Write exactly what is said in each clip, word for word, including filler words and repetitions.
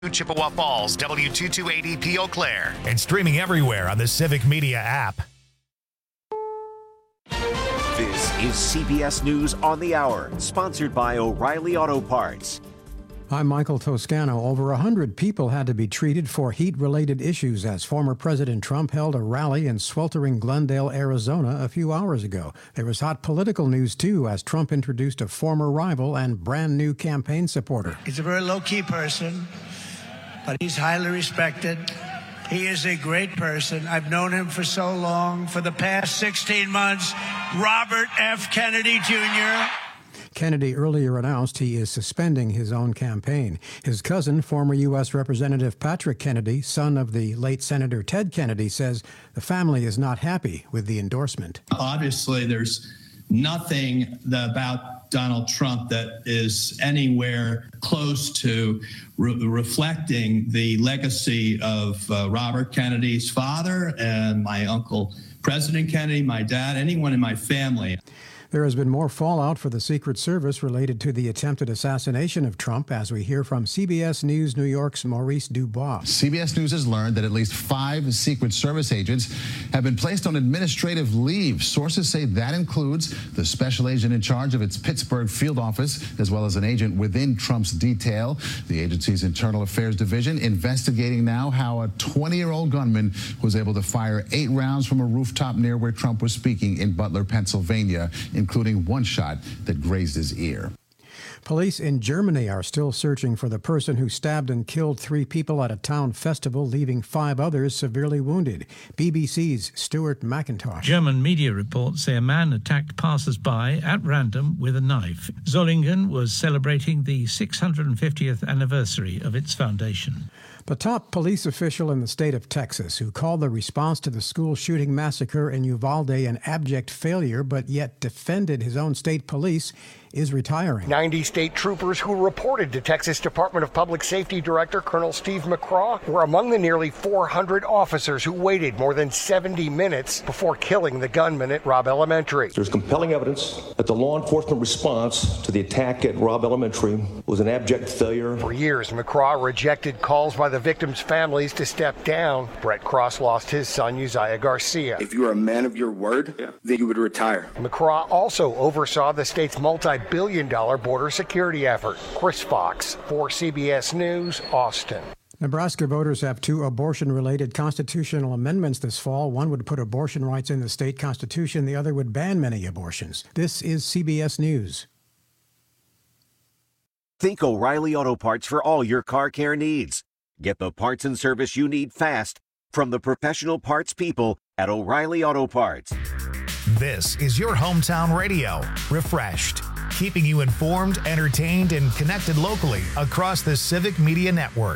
Chippewa Falls, W two two eight E P Eau Claire. And streaming everywhere on the Civic Media app. This is C B S News on the Hour, sponsored by O'Reilly Auto Parts. I'm Michael Toscano. Over one hundred people had to be treated for heat-related issues as former President Trump held a rally in sweltering Glendale, Arizona a few hours ago. There was hot political news, too, as Trump introduced a former rival and brand-new campaign supporter. He's a very low-key person, but he's highly respected. He is a great person. I've known him for so long. For the past sixteen months, Robert F. Kennedy Junior Kennedy earlier announced he is suspending his own campaign. His cousin, former U S Representative Patrick Kennedy, son of the late Senator Ted Kennedy, says the family is not happy with the endorsement. Obviously, there's nothing about Donald Trump that is anywhere close to re- reflecting the legacy of uh, Robert Kennedy's father and my uncle, President Kennedy, my dad, anyone in my family. There has been more fallout for the Secret Service related to the attempted assassination of Trump, as we hear from C B S News New York's Maurice Dubois. C B S News has learned that at least five Secret Service agents have been placed on administrative leave. Sources say that includes the special agent in charge of its Pittsburgh field office, as well as an agent within Trump's detail. The agency's Internal Affairs Division investigating now how a twenty-year-old gunman was able to fire eight rounds from a rooftop near where Trump was speaking in Butler, Pennsylvania, including one shot that grazed his ear. Police in Germany are still searching for the person who stabbed and killed three people at a town festival, leaving five others severely wounded. B B C's Stuart McIntosh. German media reports say a man attacked passers-by at random with a knife. Zollingen was celebrating the six hundred fiftieth anniversary of its foundation. The top police official in the state of Texas, who called the response to the school shooting massacre in Uvalde an abject failure, but yet defended his own state police, is retiring. ninety state troopers who reported to Texas Department of Public Safety Director Colonel Steve McCraw were among the nearly four hundred officers who waited more than seventy minutes before killing the gunman at Robb Elementary. There's compelling evidence that the law enforcement response to the attack at Robb Elementary was an abject failure. For years, McCraw rejected calls by the victims' families to step down. Brett Cross lost his son, Uzziah Garcia. If you are a man of your word, yeah. then you would retire. McCraw also oversaw the state's multi-billion dollar border security effort. Chris Fox for C B S News, Austin. Nebraska voters have two abortion-related constitutional amendments this fall. One would put abortion rights in the state constitution. The other would ban many abortions. This is C B S News. Think O'Reilly Auto Parts for all your car care needs. Get the parts and service you need fast from the professional parts people at O'Reilly Auto Parts. This is your hometown radio, refreshed, keeping you informed, entertained, and connected locally across the Civic Media Network.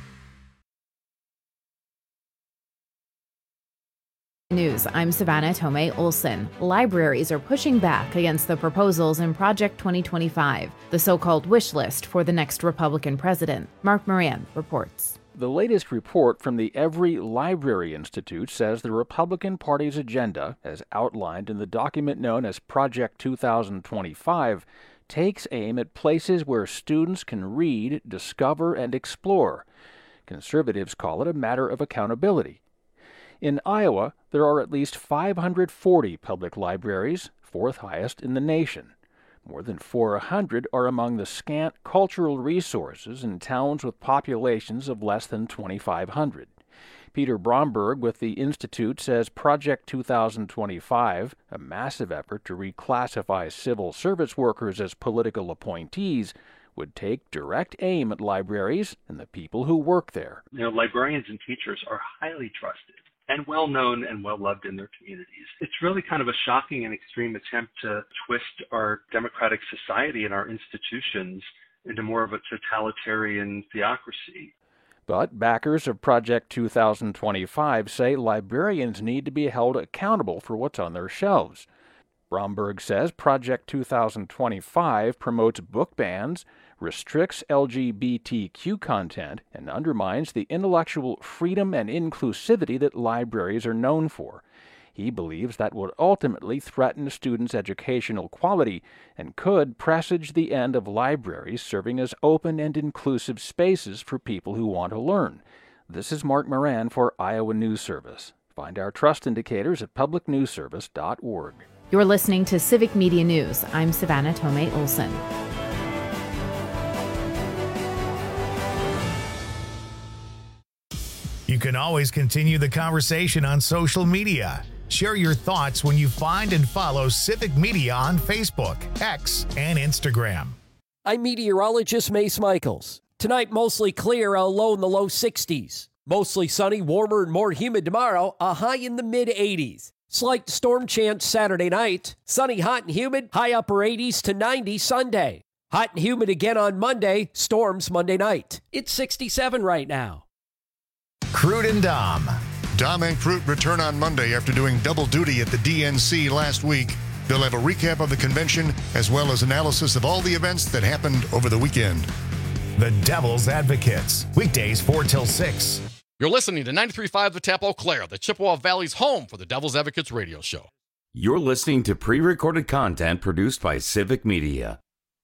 News. I'm Savannah Tomei Olson. Libraries are pushing back against the proposals in Project twenty twenty-five, the so-called wish list for the next Republican president. Mark Moran reports. The latest report from the Every Library Institute says the Republican Party's agenda, as outlined in the document known as Project two thousand twenty-five, takes aim at places where students can read, discover, and explore. Conservatives call it a matter of accountability. In Iowa, there are at least five hundred forty public libraries, fourth highest in the nation. More than four hundred are among the scant cultural resources in towns with populations of less than twenty-five hundred. Peter Bromberg with the Institute says Project two thousand twenty-five, a massive effort to reclassify civil service workers as political appointees, would take direct aim at libraries and the people who work there. You know, librarians and teachers are highly trusted and well-known and well-loved in their communities. It's really kind of a shocking and extreme attempt to twist our democratic society and our institutions into more of a totalitarian theocracy. But backers of Project two thousand twenty-five say librarians need to be held accountable for what's on their shelves. Bromberg says Project two thousand twenty-five promotes book bans, restricts L G B T Q content, and undermines the intellectual freedom and inclusivity that libraries are known for. He believes that would ultimately threaten students' educational quality and could presage the end of libraries serving as open and inclusive spaces for people who want to learn. This is Mark Moran for Iowa News Service. Find our trust indicators at public news service dot org. You're listening to Civic Media News. I'm Savannah Tomei Olson. You can always continue the conversation on social media. Share your thoughts when you find and follow Civic Media on Facebook, X, and Instagram. I'm meteorologist Mace Michaels. Tonight, mostly clear, a low in the low sixties. Mostly sunny, warmer, and more humid tomorrow, a high in the mid eighties. Slight storm chance Saturday night. Sunny, hot, and humid, high upper eighties to ninety Sunday. Hot and humid again on Monday, storms Monday night. It's sixty-seven right now. Crude and Dom. Dom and Crute return on Monday after doing double duty at the D N C last week. They'll have a recap of the convention as well as analysis of all the events that happened over the weekend. The Devil's Advocates. Weekdays four till six. You're listening to ninety-three point five The Tap Eau Claire, the Chippewa Valley's home for the Devil's Advocates radio show. You're listening to pre-recorded content produced by Civic Media.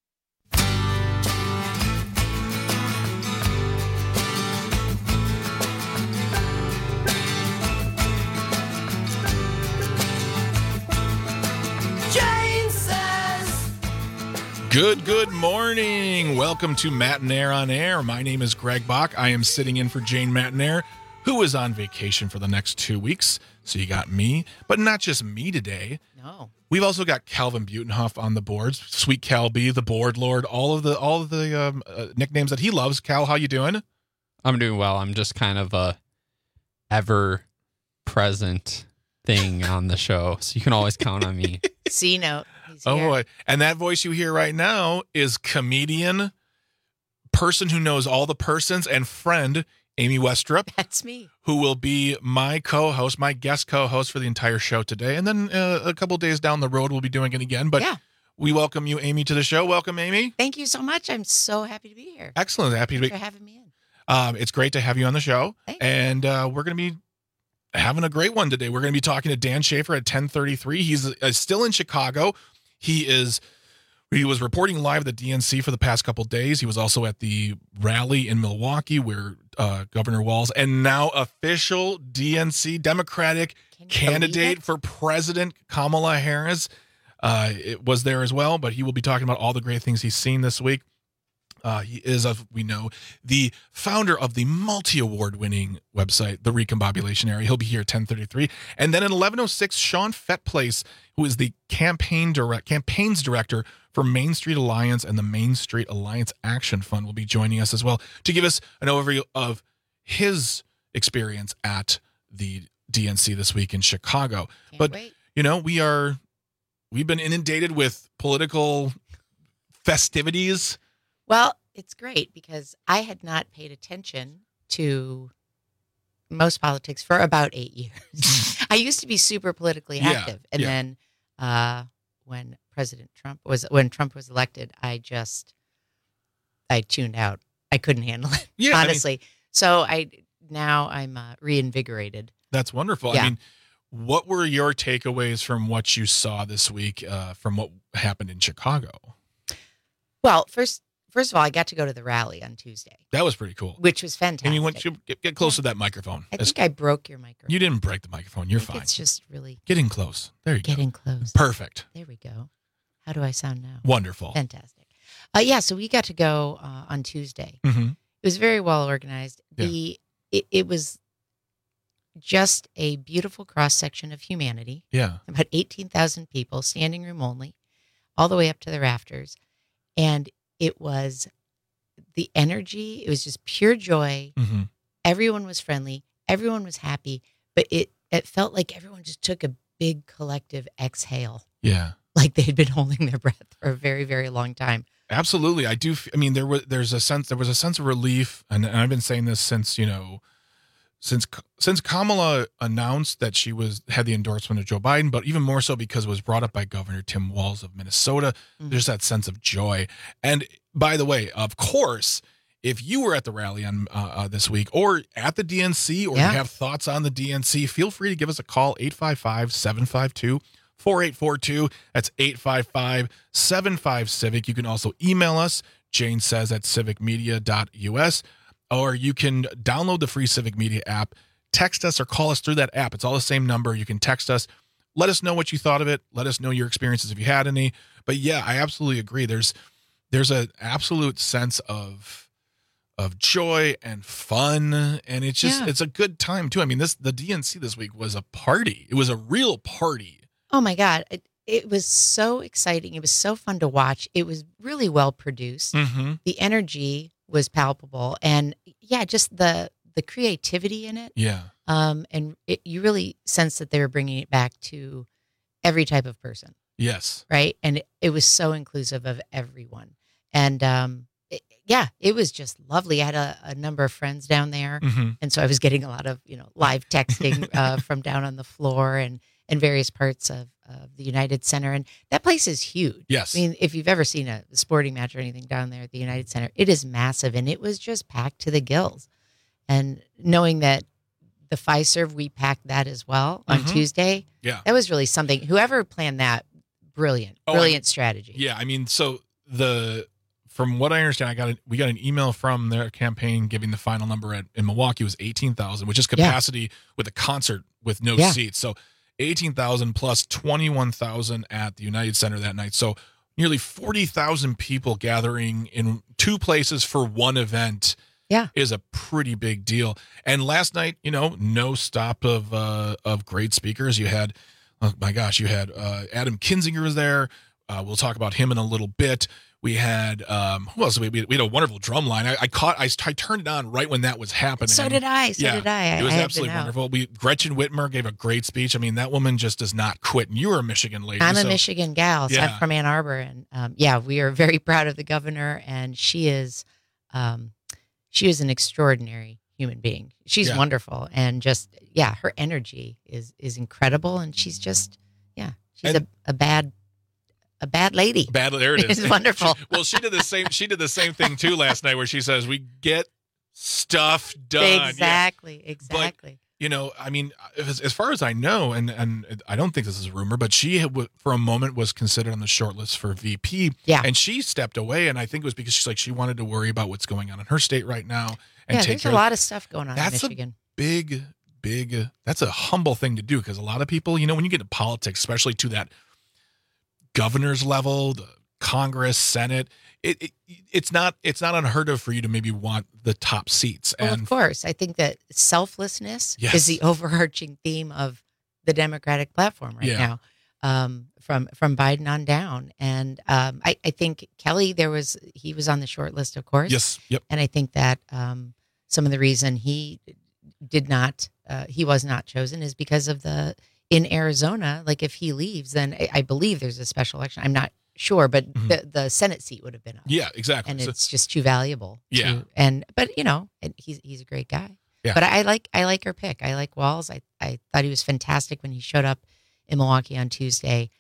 Good, good morning. Welcome to Matinaire on Air. My name is Greg Bach. I am sitting in for Jane Matinaire, who is on vacation for the next two weeks. So you got me, but not just me today. No. We've also got Calvin Butenhoff on the boards. Sweet Cal B, the board lord, all of the all of the um, uh, nicknames that he loves. Cal, how you doing? I'm doing well. I'm just kind of a ever-present thing on the show, so you can always count on me. C note. Oh boy. And that voice you hear right now is comedian, person who knows all the persons, and friend Amy Westrup. That's me. Who will be my co-host, my guest co-host for the entire show today. And then uh, a couple days down the road, we'll be doing it again. But yeah. We welcome you, Amy, to the show. Welcome, Amy. Thank you so much. I'm so happy to be here. Excellent. Happy Thanks to be for having me in. Um, it's great to have you on the show. Thanks. And uh, we're going to be having a great one today. We're going to be talking to Dan Schaefer at ten thirty-three. He's uh, still in Chicago. He is. He was reporting live at the D N C for the past couple of days. He was also at the rally in Milwaukee where uh, Governor Walz and now official D N C Democratic candidate for President Kamala Harris uh, it was there as well. But he will be talking about all the great things he's seen this week. Uh, he is, as we know, the founder of the multi-award-winning website, The Recombobulation Area. He'll be here at ten thirty-three. And then at eleven oh six, Sean Fettplace, who is the campaign direct, campaigns director for Main Street Alliance and the Main Street Alliance Action Fund, will be joining us as well to give us an overview of his experience at the D N C this week in Chicago. Can't but, wait. you know, we are, we've been inundated with political festivities. Well, it's great because I had not paid attention to most politics for about eight years. I used to be super politically Yeah, active. And yeah. then uh, when President Trump was, when Trump was elected, I just, I tuned out. I couldn't handle it, Yeah, I mean- honestly. so I, now I'm uh, reinvigorated. That's wonderful. Yeah. I mean, what were your takeaways from what you saw this week uh, from what happened in Chicago? Well, first, first of all, I got to go to the rally on Tuesday, That was pretty cool. which was fantastic. And you went to get, get close to that microphone. I As- think I broke your microphone. you didn't break the microphone. You're I think fine. It's just really Getting close. There you getting go. close. Perfect. There we go. How do I sound now? Wonderful. Fantastic. Uh, yeah, so we got to go uh, on Tuesday. Mhm. It was very well organized. Yeah. The it, it was just a beautiful cross section of humanity. Yeah. About eighteen thousand people, standing room only, all the way up to the rafters. And it was the energy. It was just pure joy. Mm-hmm. Everyone was friendly. Everyone was happy. But it, it felt like everyone just took a big collective exhale. Yeah. Like they'd been holding their breath for a very, very long time. Absolutely. I do. f- I mean, there was, there's a sense, there was a sense of relief. And, and I've been saying this since, you know, since, since Kamala announced that she was, had the endorsement of Joe Biden, but even more so because it was brought up by Governor Tim Walz of Minnesota, Mhm. there's that sense of joy. And by the way, of course, if you were at the rally on uh, uh, this week or at the D N C or Yeah. you have thoughts on the D N C, feel free to give us a call, eight five five, seven five two, four eight four two. That's eight five five, seven five, civic. You can also email us, Jane says at civic media dot U S, or you can download the free Civic Media app, text us or call us through that app. It's all the same number. You can text us. Let us know what you thought of it. Let us know your experiences if you had any. But yeah, I absolutely agree. There's there's an absolute sense of of joy and fun, and it's just Yeah. it's a good time too. I mean, this the D N C this week was a party. It was a real party. Oh my God. It, it was so exciting. It was so fun to watch. It was really well produced. Mm-hmm. The energy was palpable. And yeah, just the the creativity in it. Yeah. Um, and it, you really sense that they were bringing it back to every type of person. Yes. Right. And it, it was so inclusive of everyone. And um, it, yeah, it was just lovely. I had a, a number of friends down there. Mhm. And so I was getting a lot of, you know, live texting uh, from down on the floor and, and various parts of, of the United Center. And that place is huge. Yes. I mean, if you've ever seen a sporting match or anything down there at the United Center, it is massive. And it was just packed to the gills. And knowing that the Fiserv, we packed that as well on Mhm. Tuesday. Yeah. That was really something. Whoever planned that, brilliant, Oh, I brilliant mean, strategy. Yeah, I mean, so the from what I understand, I got a, we got an email from their campaign giving the final number at in Milwaukee was eighteen thousand, which is capacity with a concert with no Yeah. seats. So eighteen thousand plus twenty-one thousand at the United Center that night. So nearly forty thousand people gathering in two places for one event. Yeah. Is a pretty big deal. And last night, you know, no stop of uh, of great speakers. You had, oh my gosh, you had uh, Adam Kinzinger was there. Uh, we'll talk about him in a little bit. We had, um, who else? We, we had a wonderful drum line. I, I caught, I, I turned it on right when that was happening. So did I. So Yeah, did I. I It was I had absolutely been out. wonderful. We Gretchen Whitmer gave a great speech. I mean, that woman just does not quit. And you were a Michigan lady. I'm a so- Michigan gal. So Yeah. I'm from Ann Arbor. And um, yeah, we are very proud of the governor. And she is, um, she is an extraordinary human being. She's Yeah. wonderful. And just, yeah, her energy is is incredible. And she's just, yeah, she's And- a, a bad, a bad lady. Bad, there it is. It's wonderful. She- well, she did the same. She did the same thing too last night, where she says, "We get stuff done." Yeah. Exactly. Exactly. You know, I mean, as, as far as I know, and and I don't think this is a rumor, but she had, for a moment was considered on the short list for V P. Yeah. And she stepped away, and I think it was because she's like she wanted to worry about what's going on in her state right now and Yeah, take there's care a of lot of stuff going on in That's a Michigan. big, big. That's a humble thing to do because a lot of people, you know, when you get into politics, especially to that governor's level, the Congress, Senate, it, it it's not it's not unheard of for you to maybe want the top seats. Well, And of course, I think that selflessness Yes. is the overarching theme of the Democratic platform right Yeah. now, um, from from Biden on down. And um, I, I think Kelly, there was he was on the short list, of course. Yes. Yep. And I think that um, some of the reason he did not uh, he was not chosen is because of the in Arizona. Like if he leaves, then I, I believe there's a special election. I'm not sure, but Mhm. the the Senate seat would have been up. Yeah, exactly. And So- it's just too valuable. Yeah. To, and but you know, and he's he's a great guy. Yeah. But I like I like her pick. I like Walz. I I thought he was fantastic when he showed up in Milwaukee on Tuesday.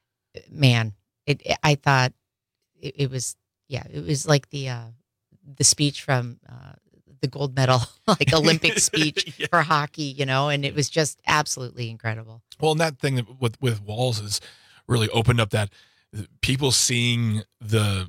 Man, it, it I thought it, it was yeah, it was like the uh, the speech from uh, the gold medal, like Olympic speech Yeah. for hockey, you know, and it was just absolutely incredible. Well, and that thing that with with Walz has really opened up that people seeing the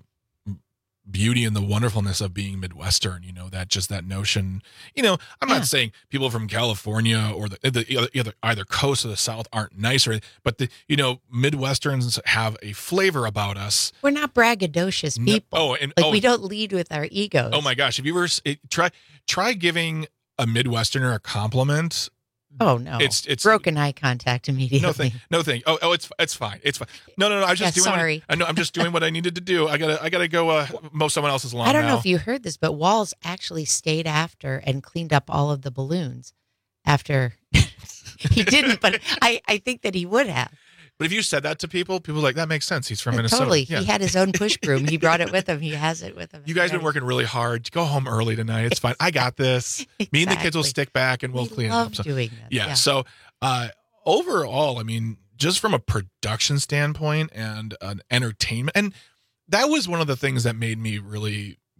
beauty and the wonderfulness of being Midwestern, you know, that just that notion, you know, I'm Yeah. not saying people from California or the, the other, either, either coast or the South aren't nicer, but the, you know, Midwesterns have a flavor about us. We're not braggadocious No- people. oh, and- like oh. we don't lead with our egos. Oh my gosh. Have you ever s- it, try, try giving a Midwesterner a compliment. Oh no! It's it's broken eye contact immediately. No thing. No thing. Oh, oh, it's it's fine. It's fine. No, no, no. I was just Yeah, doing. what I- sorry. I know. I'm just doing what I needed to do. I gotta. I gotta go. Uh, mow someone else's lawn. I don't now. know if you heard this, but Walz actually stayed after and cleaned up all of the balloons after he didn't, but I, I think that he would have. But if you said that to people, people are like that makes sense. He's from Minnesota. Totally. Yeah. He had his own push broom. He brought it with him. He has it with him. You guys been working really hard. Go home early tonight. It's fine. I got this. Me and the kids will Exactly. stick back and we'll We clean love it up. So, doing that. yeah. Yeah. So uh, overall, I mean, just from a production standpoint and an entertainment, and that was one of the things that made me really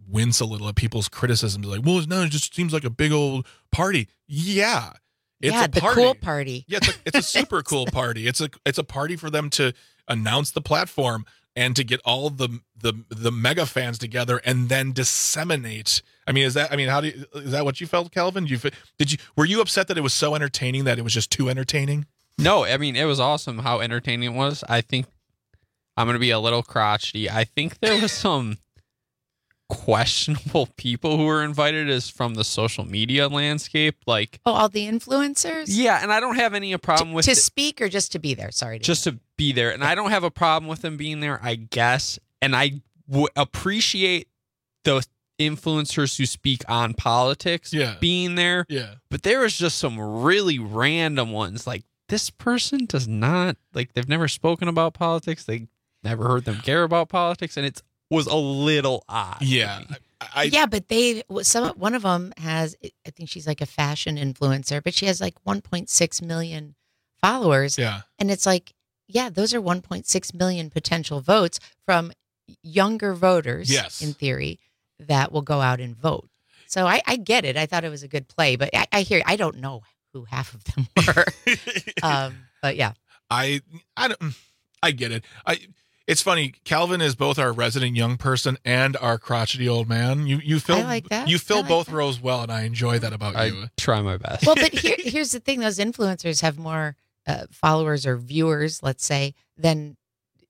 wince a little at people's criticism. Like, well, no, it just seems like a big old party. Yeah. It's yeah, a the party. cool party. Yeah, it's a, it's a super cool party. It's a it's a party for them to announce the platform and to get all the the the mega fans together and then disseminate. I mean, is that? I mean, how do you, is that what you felt, Calvin? Did you did you were you upset that it was so entertaining that it was just too entertaining? No, I mean, it was awesome how entertaining it was. I think I'm going to be a little crotchety. I think there was some questionable people who were invited as from the social media landscape. Like, oh, all the influencers? Yeah, and I don't have any problem to, with To it. speak or just to be there? Sorry. To just to be there. And I don't have a problem with them being there, I guess. And I w- appreciate the influencers who speak on politics yeah. being there. Yeah. But there was just some really random ones. Like, this person does not, like, they've never spoken about politics. They never heard them care about politics. And it was a little odd. Yeah. I, I, yeah, but they, some one of them has, I think she's like a fashion influencer, but she has like one point six million followers. Yeah. And it's like, yeah, those are one point six million potential votes from younger voters, yes. in theory, that will go out and vote. So I, I get it. I thought it was a good play, but I, I hear, I don't know who half of them were. um, but yeah. I, I don't, I get it. I, It's funny. Calvin is both our resident young person and our crotchety old man. You you fill I like that. you fill I like both that. roles well, and I enjoy that about I you. try my best. Well, but here, here's the thing: those influencers have more uh, followers or viewers, let's say, than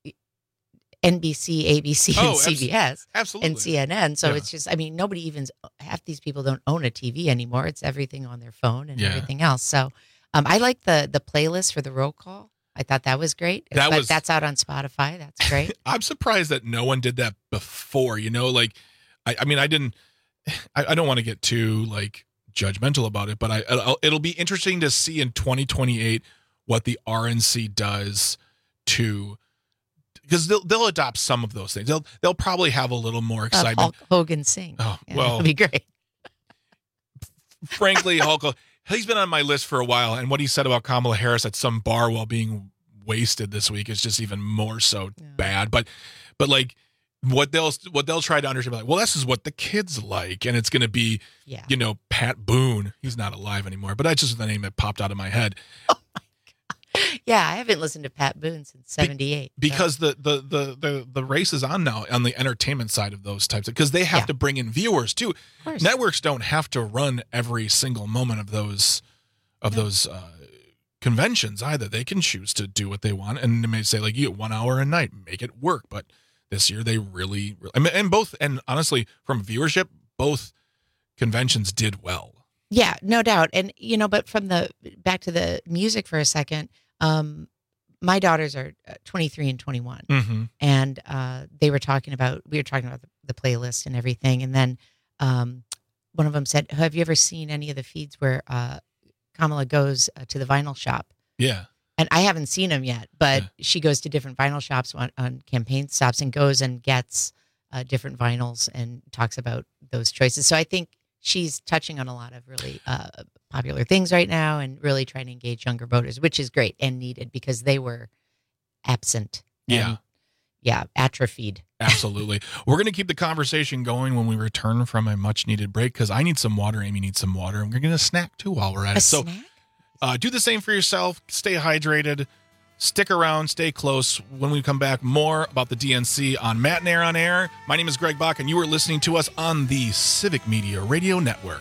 N B C, A B C, Oh, and C B S, absolutely. and C N N. So Yeah. it's just, I mean, nobody even half these people don't own a T V anymore. It's everything on their phone and Yeah. everything else. So um, I like the the playlist for the roll call. I thought that was great. That but was- that's out on Spotify. That's great. I'm surprised that no one did that before. You know, like I, I mean, I didn't. I, I don't want to get too like judgmental about it, but I I'll, it'll be interesting to see in twenty twenty-eight what the R N C does to. Because they'll they'll adopt some of those things. They'll they'll probably have a little more Uh, excitement. Hulk Hogan sing. Oh, Yeah, well. that'd be great. Frankly, Hulk, he's been on my list for a while, and what he said about Kamala Harris at some bar while being wasted this week is just even more so Yeah. bad. But, but like what they'll what they'll try to understand, like, well, this is what the kids like, and it's going to be, Yeah. you know, Pat Boone. He's not alive anymore, but that's just the name that popped out of my head. Yeah, I haven't listened to Pat Boone since seventy-eight. so- Because the, the the the the race is on now on the entertainment side of those types of, because they have Yeah. to bring in viewers too. Of course. Networks don't have to run every single moment of those of those uh, conventions either. They can choose to do what they want, and they may say like, you get one hour a night, make it work. But this year they really, I mean, and both, and honestly, from viewership, both conventions did well. Yeah, no doubt. And, you know, but from the back to the music for a second, um, my daughters are uh, twenty-three and twenty-one. Mm-hmm. And uh, they were talking about, we were talking about the, the playlist and everything. And then um, one of them said, have you ever seen any of the feeds where uh, Kamala goes uh, to the vinyl shop? Yeah. And I haven't seen them yet, but she goes to different vinyl shops on, on campaign stops and goes and gets uh, different vinyls and talks about those choices. So I think she's touching on a lot of really uh, popular things right now and really trying to engage younger voters, which is great and needed because they were absent. Yeah. And, yeah, atrophied. Absolutely. We're going to keep the conversation going when we return from a much needed break because I need some water. Amy needs some water. And we're going to snack too while we're at A it. So snack? uh, do the same for yourself. Stay hydrated. Stick around. Stay close. When we come back, more about the D N C on Matt and Air on Air. My name is Greg Bach, and you are listening to us on the Civic Media Radio Network.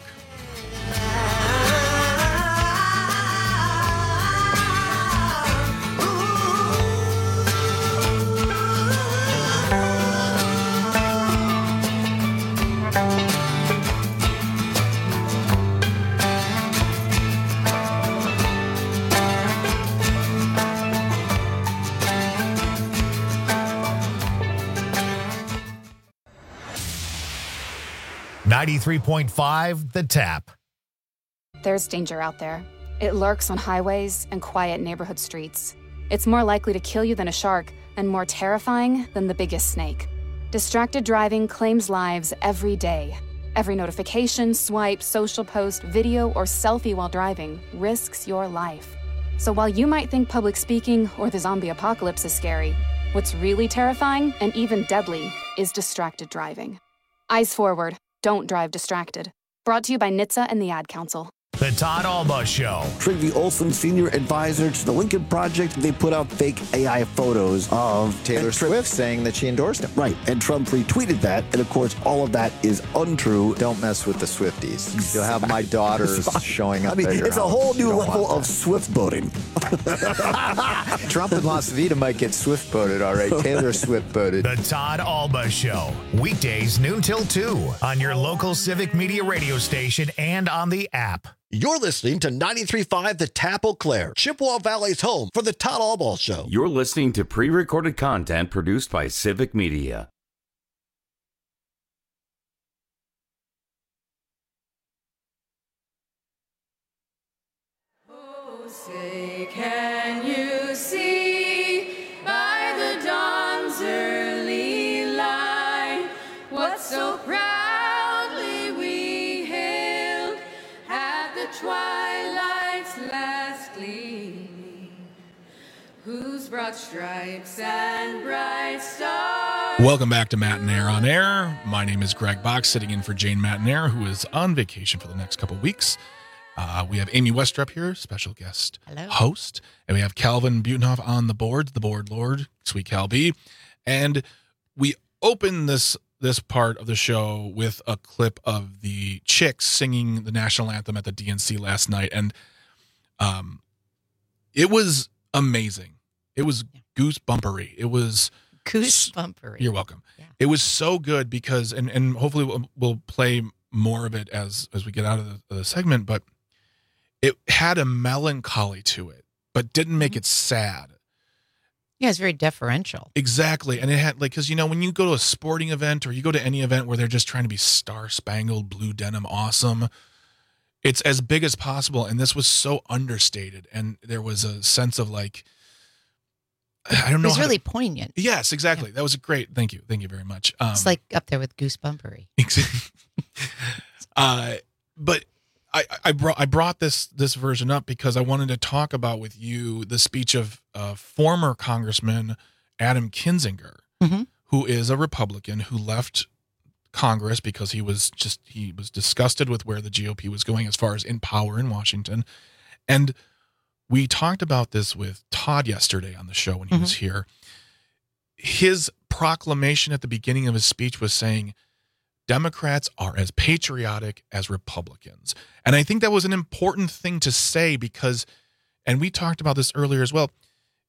ninety-three point five The Tap. There's danger out there. It lurks on highways and quiet neighborhood streets. It's more likely to kill you than a shark and more terrifying than the biggest snake. Distracted driving claims lives every day. Every notification, swipe, social post, video, or selfie while driving risks your life. So while you might think public speaking or the zombie apocalypse is scary, what's really terrifying and even deadly is distracted driving. Eyes forward. Don't drive distracted. Brought to you by N H T S A and the Ad Council. The Todd Alba Show. Trygve Olsen, senior advisor to the Lincoln Project, they put out fake A I photos of Taylor Swift saying that she endorsed him. Right, and Trump retweeted that, and of course, all of that is untrue. Don't mess with the Swifties. You'll have my daughters showing up. I mean, at your it's a house. whole new You don't level want of Swift boating. Trump in Las Vegas might get Swift boated, all right. Taylor Swift boated. The Todd Alba Show. Weekdays noon till two on your local Civic Media radio station and on the app. You're listening to ninety-three point five The Tap Eau Claire, Chippewa Valley's home for the Todd Alba Show. You're listening to pre-recorded content produced by Civic Media. Oh, say, can you see by the dawn's early light what so proudly we hailed at the twilight's last gleaming, whose broad stripes and bright stars. Welcome back to Matinaire on Air. My name is Greg Box, sitting in for Jane Matinaire, who is on vacation for the next couple weeks. Uh, we have Amy Westrup here, special guest Hello. host, and we have Calvin Butenhoff on the board, the board lord, sweet Cal B. And we open this this part of the show with a clip of the Chicks singing the national anthem at the D N C last night, and um, it was amazing. It was goosebumpery. It was Goosebumpery. You're welcome. Yeah. It was so good because, and and hopefully we'll, we'll play more of it as as we get out of the, the segment, but it had a melancholy to it, but didn't make it sad. Yeah, it's very deferential. Exactly. And it had, like, because, you know, when you go to a sporting event or you go to any event where they're just trying to be star-spangled, blue denim, awesome, it's as big as possible. And this was so understated. And there was a sense of, like, I don't know. It was how really to, poignant. Yes, exactly. Yeah. That was great. Thank you. Thank you very much. Um, It's like up there with Goosebumpery. uh, but I, I brought I brought this this version up because I wanted to talk about with you the speech of uh, former Congressman Adam Kinzinger, mm-hmm. who is a Republican who left Congress because he was just he was disgusted with where the G O P was going as far as in power in Washington. And we talked about this with Todd yesterday on the show when he mm-hmm. was here. His proclamation at the beginning of his speech was saying, Democrats are as patriotic as Republicans. And I think that was an important thing to say because, and we talked about this earlier as well,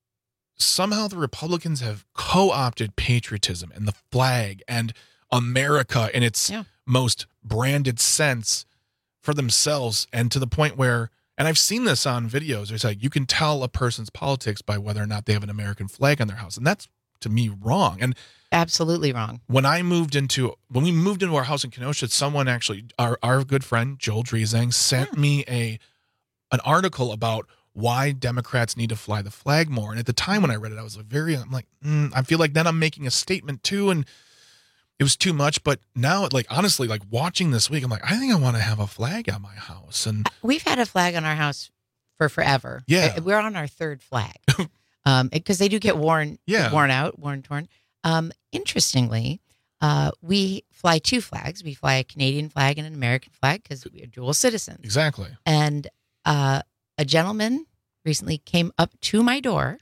somehow the Republicans have co-opted patriotism and the flag and America in its yeah. most branded sense for themselves, and to the point where, and I've seen this on videos, it's like you can tell a person's politics by whether or not they have an American flag on their house. And that's, to me, wrong. And absolutely wrong. When I moved into, when we moved into our house in Kenosha, someone actually, our, our good friend, Joel Driesang, sent yeah. me a an article about why Democrats need to fly the flag more. And at the time when I read it, I was very, I'm like, mm, I feel like then I'm making a statement too. And it was too much. But now, like, honestly, like watching this week, I'm like, I think I want to have a flag on my house. And we've had a flag on our house for forever. Yeah. We're on our third flag. Um, because they do get worn, yeah. worn out, worn, torn. Um, interestingly, uh, we fly two flags. We fly a Canadian flag and an American flag because we are dual citizens. Exactly. And uh, a gentleman recently came up to my door,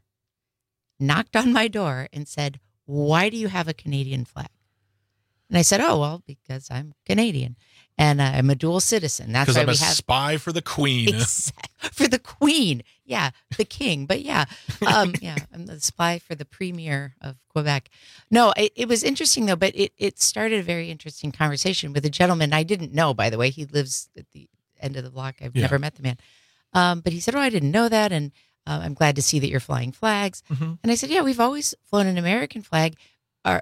knocked on my door, and said, "Why do you have a Canadian flag?" And I said, "Oh, well, because I'm Canadian. And uh, I'm a dual citizen. That's why I'm we a have spy for the Queen. Exactly. For the Queen, yeah, the King. But yeah, um, yeah, I'm the spy for the Premier of Quebec. No, it, it was interesting though. But it it started a very interesting conversation with a gentleman I didn't know. By the way, he lives at the end of the block. I've Yeah. never met the man. Um, but he said, "Oh, I didn't know that, and uh, I'm glad to see that you're flying flags." Mm-hmm. And I said, "Yeah, we've always flown an American flag. Our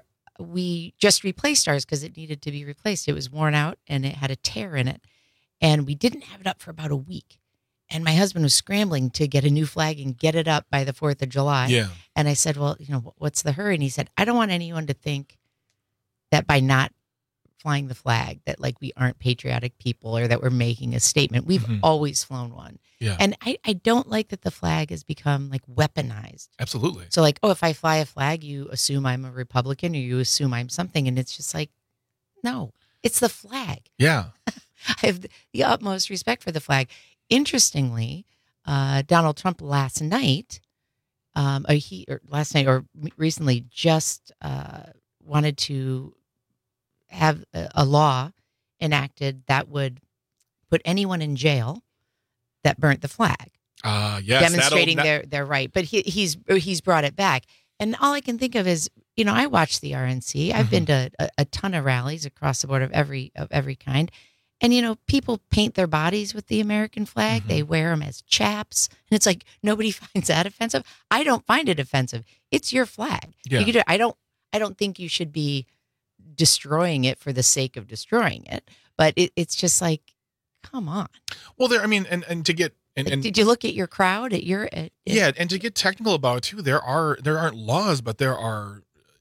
we just replaced ours because it needed to be replaced. It was worn out and it had a tear in it. And we didn't have it up for about a week. And my husband was scrambling to get a new flag and get it up by the fourth of July. Yeah. And I said, well, you know, what's the hurry? And he said, I don't want anyone to think that by not flying the flag that like we aren't patriotic people or that we're making a statement. We've Mhm. always flown one. Yeah. And I, I don't like that the flag has become like weaponized. Absolutely. So like, oh, if I fly a flag, you assume I'm a Republican or you assume I'm something. And it's just like, no. It's the flag. Yeah. I have the utmost respect for the flag. Interestingly, uh, Donald Trump last night, um, or he or last night or recently just uh, wanted to have a, a law enacted that would put anyone in jail that burnt the flag. Uh, yes, demonstrating that'll- their their right. But he, he's he's brought it back, and all I can think of is, you know, I watch the R N C. I've Mm-hmm. been to a, a ton of rallies across the board of every of every kind, and you know, people paint their bodies with the American flag. Mm-hmm. They wear them as chaps, and it's like nobody finds that offensive. I don't find it offensive. It's your flag. Yeah. You could do, I don't. I don't think you should be destroying it for the sake of destroying it. But it, it's just like, come on. Well, there. I mean, and and to get. And, and Did you look at your crowd? At your at, yeah, and to get technical about it too, there are there aren't laws, but there are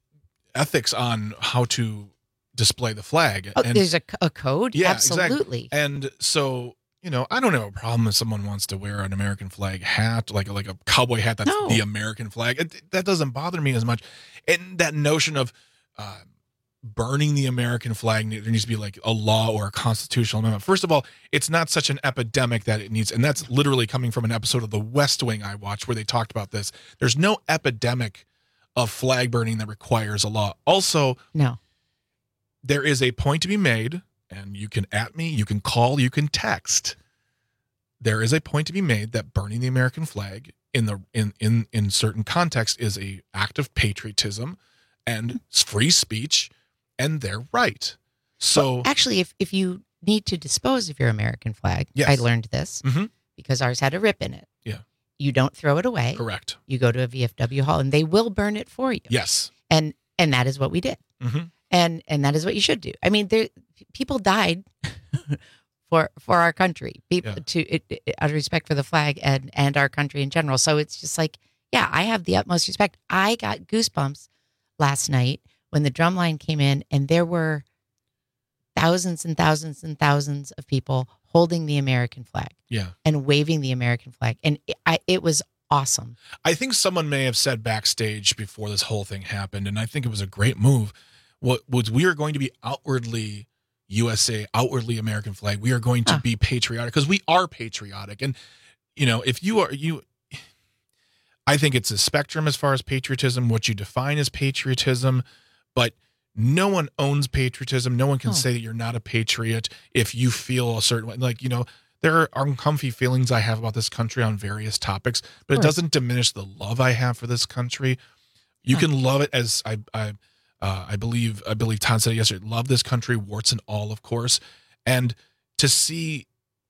ethics on how to display the flag. Oh, and, there's a, a code? yeah, Absolutely. Exactly. And so, you know, I don't have a problem if someone wants to wear an American flag hat, like like a cowboy hat that's No. the American flag. It, that doesn't bother me as much. And that notion of uh, burning the American flag, there needs to be like a law or a constitutional amendment. First of all, it's not such an epidemic that it needs, and that's literally coming from an episode of The West Wing I watched where they talked about this. There's no epidemic of flag burning that requires a law. Also, no, there is a point to be made, and you can at me, you can call, you can text. There is a point to be made that burning the American flag in the in in in certain contexts is a act of patriotism and free speech. And they're right. So Well, actually, if, if you need to dispose of your American flag, Yes. I learned this Mhm. because ours had a rip in it. Yeah. You don't throw it away. Correct. You go to a V F W hall and they will burn it for you. Yes. And and that is what we did. Mhm. And and that is what you should do. I mean, there people died for for our country. People to it, it, out of respect for the flag and and our country in general. So it's just like, yeah, I have the utmost respect. I got goosebumps last night when the drum line came in and there were thousands and thousands and thousands of people holding the American flag Yeah. and waving the American flag. And it, I, it was awesome. I think someone may have said backstage before this whole thing happened, and I think it was a great move. What was we are going to be outwardly U S A, outwardly American flag. We are going to be patriotic because we are patriotic. And you know, if you are you, I think it's a spectrum as far as patriotism, what you define as patriotism, but no one owns patriotism. No one can Oh. say that you're not a patriot if you feel a certain way. Like, you know, there are uncomfy feelings I have about this country on various topics, but it course. doesn't diminish the love I have for this country. You can love it as I, I, uh, I believe, I believe Todd said it yesterday, love this country, warts and all, of course. And to see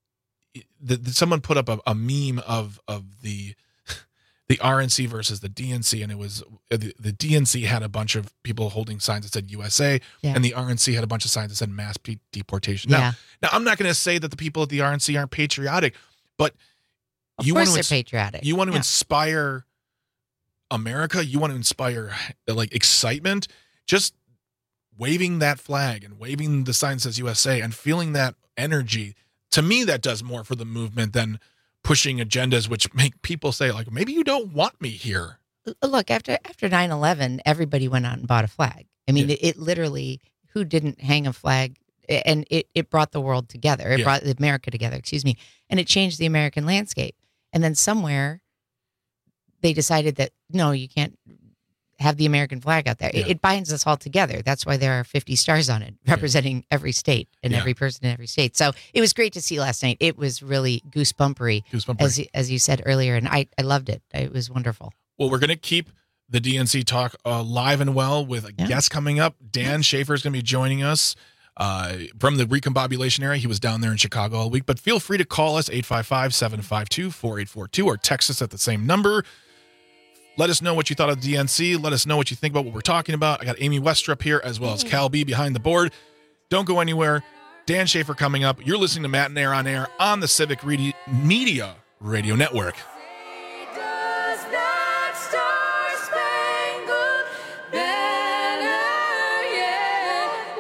that someone put up a, a meme of, of the, the R N C versus the D N C, and it was the, the D N C had a bunch of people holding signs that said U S A, Yeah. and the R N C had a bunch of signs that said mass pe- deportation. Yeah. Now, now I'm not going to say that the people at the R N C aren't patriotic, but Of you course want to they're patriotic. You want to Yeah. inspire America. You want to inspire like excitement. Just waving that flag and waving the sign that says U S A and feeling that energy. To me, that does more for the movement than pushing agendas which make people say like, maybe you don't want me here. Look, after after nine eleven, everybody went out and bought a flag. I mean, it, it literally, who didn't hang a flag? And it, it brought the world together. It Yeah. brought America together, excuse me. And it changed the American landscape. And then somewhere they decided that, no, you can't have the American flag out there. It, Yeah. it binds us all together. That's why there are fifty stars on it, representing every state and Yeah. every person in every state. So it was great to see last night. It was really goosebumpery, Goosebumpery. as, you- as you said earlier. And I, I loved it. It was wonderful. Well, we're going to keep the D N C talk uh, live and well with a Yeah. guest coming up. Dan Schaefer is going to be joining us uh, from the recombobulation area. He was down there in Chicago all week, but feel free to call us eight five five, seven five two, four eight four two or text us at the same number. Let us know what you thought of the D N C. Let us know what you think about what we're talking about. I got Amy Westrup here as well as Cal B behind the board. Don't go anywhere. Dan Schaefer coming up. You're listening to Matt and Air on Air on the Civic Redi- Media Radio Network. Does that star-spangled banner yet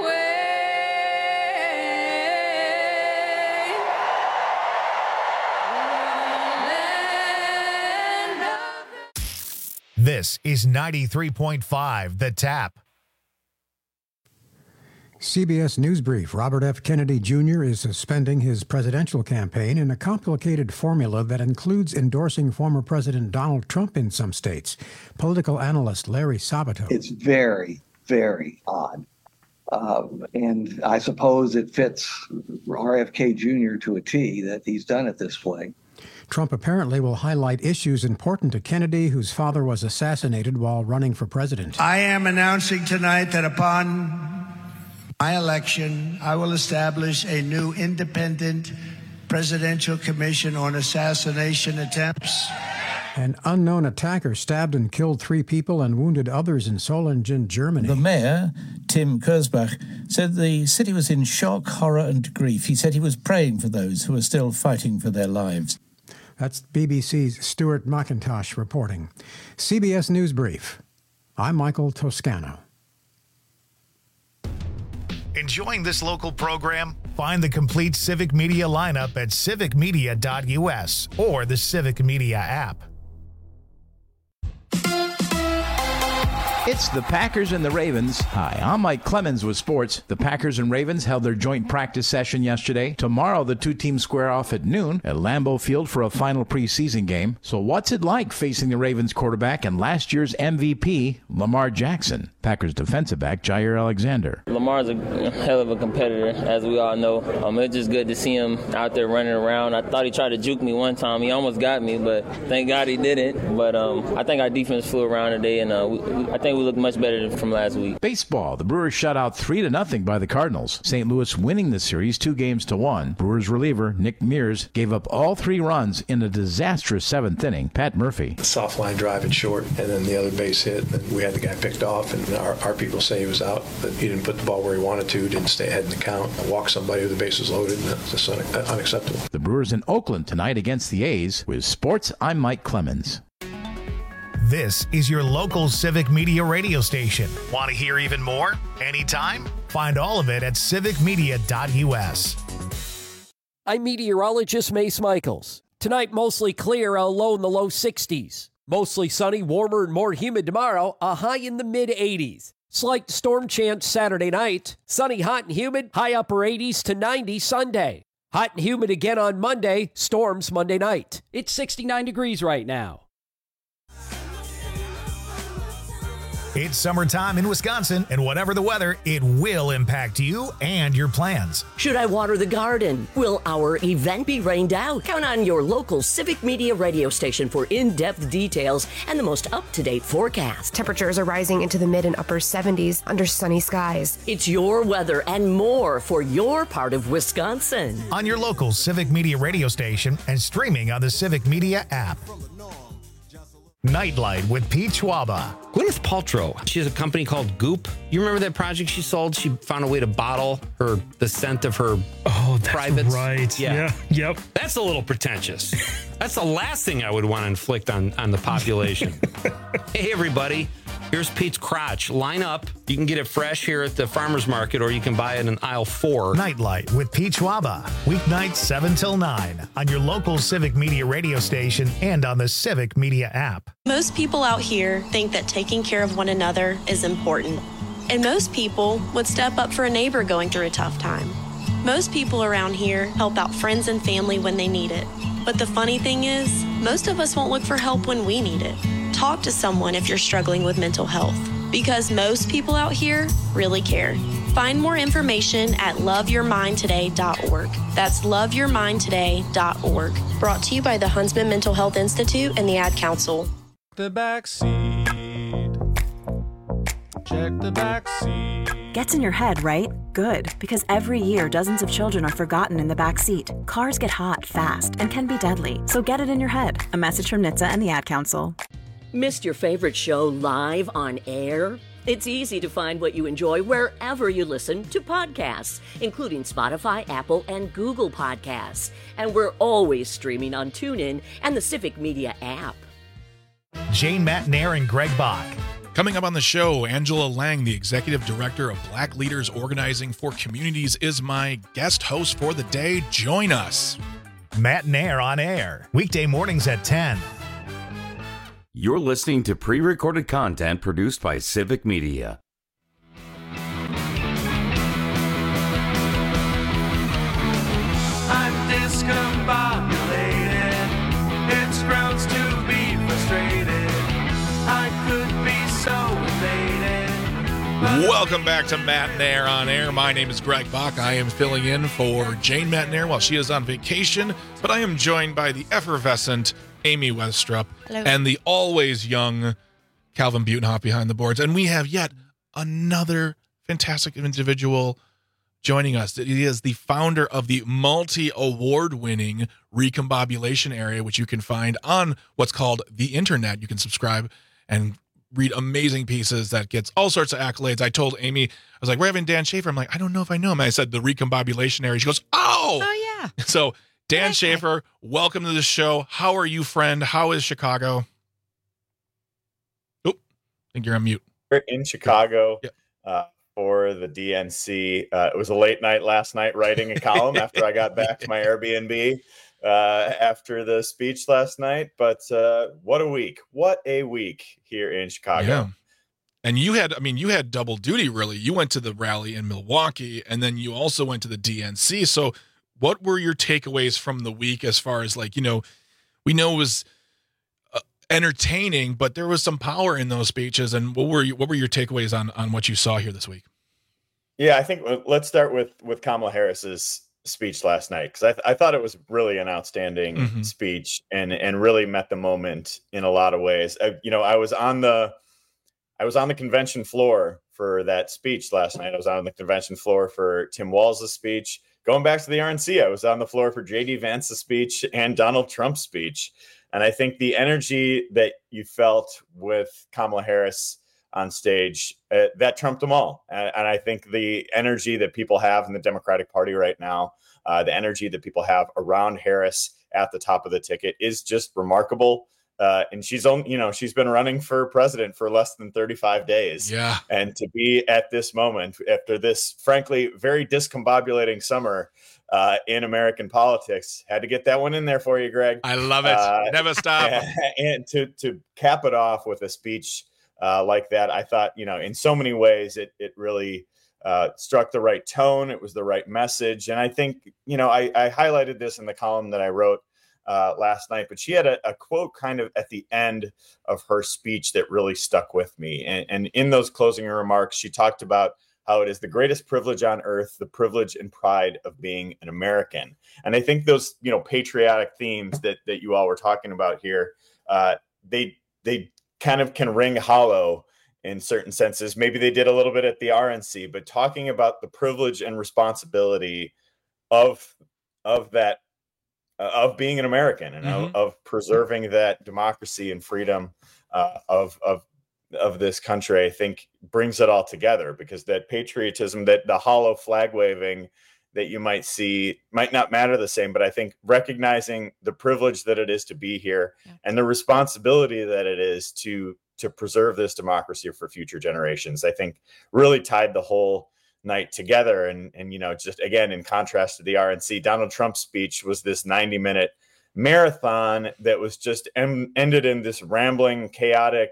This is ninety-three point five The Tap. C B S News Brief. Robert F. Kennedy Junior is suspending his presidential campaign in a complicated formula that includes endorsing former President Donald Trump in some states. Political analyst Larry Sabato. It's very, very odd. Um, and I suppose it fits R F K Junior to a T that he's done it this way. Trump apparently will highlight issues important to Kennedy, whose father was assassinated while running for president. I am announcing tonight that upon my election, I will establish a new independent presidential commission on assassination attempts. An unknown attacker stabbed and killed three people and wounded others in Solingen, Germany. The mayor, Tim Kurzbach, said the city was in shock, horror and grief. He said he was praying for those who are still fighting for their lives. That's B B C's Stuart McIntosh reporting. C B S News Brief. I'm Michael Toscano. Enjoying this local program? Find the complete Civic Media lineup at civic media dot U S or the Civic Media app. It's the Packers and the Ravens. Hi, I'm Mike Clemens with sports. The Packers and Ravens held their joint practice session yesterday. Tomorrow, the two teams square off at noon at Lambeau Field for a final preseason game. So what's it like facing the Ravens quarterback and last year's M V P, Lamar Jackson? Packers defensive back, Jair Alexander. Lamar's a hell of a competitor, as we all know. Um, it's just good to see him out there running around. I thought he tried to juke me one time. He almost got me, but thank God he didn't. But um, I think our defense flew around today, and uh, we, we, I think we look much better than from last week. Baseball. The Brewers shut out three to nothing by the Cardinals. Saint Louis winning the series two games to one. Brewers reliever Nick Mears gave up all three runs in a disastrous seventh inning. Pat Murphy. Soft line drive and short, and then the other base hit. And we had the guy picked off, and our, our people say he was out, but he didn't put the ball where he wanted to, didn't stay ahead in the count, walk somebody with the bases loaded, and that's just un- unacceptable. The Brewers in Oakland tonight against the A's. With sports, I'm Mike Clemens. This is your local Civic Media radio station. Want to hear even more? Anytime? Find all of it at civic media dot U S. I'm meteorologist Mace Michaels. Tonight, mostly clear, a low in the low sixties. Mostly sunny, warmer and more humid tomorrow, a high in the mid eighties. Slight storm chance Saturday night. Sunny, hot and humid, high upper eighties to ninety Sunday. Hot and humid again on Monday, storms Monday night. It's sixty-nine degrees right now. It's summertime in Wisconsin, and whatever the weather, it will impact you and your plans. Should I water the garden? Will our event be rained out? Count on your local Civic Media radio station for in-depth details and the most up-to-date forecast. Temperatures are rising into the mid and upper seventies under sunny skies. It's your weather and more for your part of Wisconsin. On your local Civic Media radio station and streaming on the Civic Media app. Nightlight with Pete Schwaba. Gwyneth Paltrow, she has a company called Goop. You remember that project she sold? She found a way to bottle her the scent of her oh, that's privates. Right. Yeah. yeah. Yep. That's a little pretentious. That's the last thing I would want to inflict on, on the population. Hey, everybody. Here's Pete's crotch. Line up. You can get it fresh here at the farmer's market, or you can buy it in aisle four. Nightlight with Pete Schwaba. Weeknights seven till nine on your local Civic Media radio station and on the Civic Media app. Most people out here think that taking care of one another is important. And most people would step up for a neighbor going through a tough time. Most people around here help out friends and family when they need it. But the funny thing is, most of us won't look for help when we need it. Talk to someone if you're struggling with mental health, because most people out here really care. Find more information at love your mind today dot org. That's love your mind today dot org. Brought to you by the Huntsman Mental Health Institute and the Ad Council. The back seat. Check the back seat. Gets in your head, right? Good, because every year dozens of children are forgotten in the back seat. Cars get hot fast and can be deadly, so get it in your head. A message from N H T S A and the Ad Council. Missed your favorite show live on air? It's easy to find what you enjoy wherever you listen to podcasts, including Spotify, Apple, and Google Podcasts. And we're always streaming on TuneIn and the Civic Media app. Jane Matnair and Greg Bach. Coming up on the show, Angela Lang, the Executive Director of Black Leaders Organizing for Communities, is my guest host for the day. Join us. Matnair on air, weekday mornings at ten. You're listening to pre-recorded content produced by Civic Media. Welcome back to Matt Nair on Air. My name is Greg Bach. I am filling in for Jane Matt Nair while she is on vacation, but I am joined by the effervescent Amy Westrup Hello. and the always young Calvin Butenhoff behind the boards. And we have yet another fantastic individual joining us. He is the founder of the multi-award-winning Recombobulation Area, which you can find on what's called the internet. You can subscribe and read amazing pieces that gets all sorts of accolades. I told Amy, I was like, we're having Dan Schaefer. I'm like, I don't know if I know him. I said the Recombobulation Area. She goes, oh! Oh, yeah. So Dan Schaefer, welcome to the show. How are you, friend? How is Chicago? Oh, I think you're on mute. We're in Chicago uh, for the D N C. Uh, it was a late night last night writing a column after I got back to my Airbnb uh, after the speech last night. But uh, what a week. What a week here in Chicago. Yeah. And you had, I mean, you had double duty, really. You went to the rally in Milwaukee, and then you also went to the D N C. So what were your takeaways from the week as far as, like, you know, we know it was uh, entertaining, but there was some power in those speeches. And what were you, what were your takeaways on, on what you saw here this week? Yeah, I think let's start with, with Kamala Harris's speech last night, because I, th- I thought it was really an outstanding Mm-hmm. speech and, and really met the moment in a lot of ways. I, you know, I was on the I was on the convention floor for that speech last night. I was on the convention floor for Tim Walz's speech. Going back to the R N C, I was on the floor for J D Vance's speech and Donald Trump's speech. And I think the energy that you felt with Kamala Harris on stage, uh, that trumped them all. And, and I think the energy that people have in the Democratic Party right now, uh, the energy that people have around Harris at the top of the ticket is just remarkable. Uh, and she's only, you know, she's been running for president for less than thirty-five days. Yeah. And to be at this moment after this, frankly, very discombobulating summer uh, in American politics, had to get that one in there for you, Greg. I love it. Uh, Never stop. And, and to, to cap it off with a speech uh, like that, I thought, you know, in so many ways, it, it really uh, struck the right tone. It was the right message. And I think, you know, I, I highlighted this in the column that I wrote Uh, last night, but she had a, a quote kind of at the end of her speech that really stuck with me. And, and in those closing remarks, she talked about how it is the greatest privilege on earth, the privilege and pride of being an American. And I think those, you know, patriotic themes that that you all were talking about here, uh, they they kind of can ring hollow in certain senses. Maybe they did a little bit at the R N C, but talking about the privilege and responsibility of of that of being an American and Mm-hmm. of, of preserving that democracy and freedom uh, of, of, of this country, I think brings it all together, because that patriotism, that the hollow flag waving that you might see might not matter the same, but I think recognizing the privilege that it is to be here yeah. and the responsibility that it is to, to preserve this democracy for future generations, I think really tied the whole night together. And, and, you know, just again, in contrast to the R N C, Donald Trump's speech was this ninety minute marathon that was just em- ended in this rambling, chaotic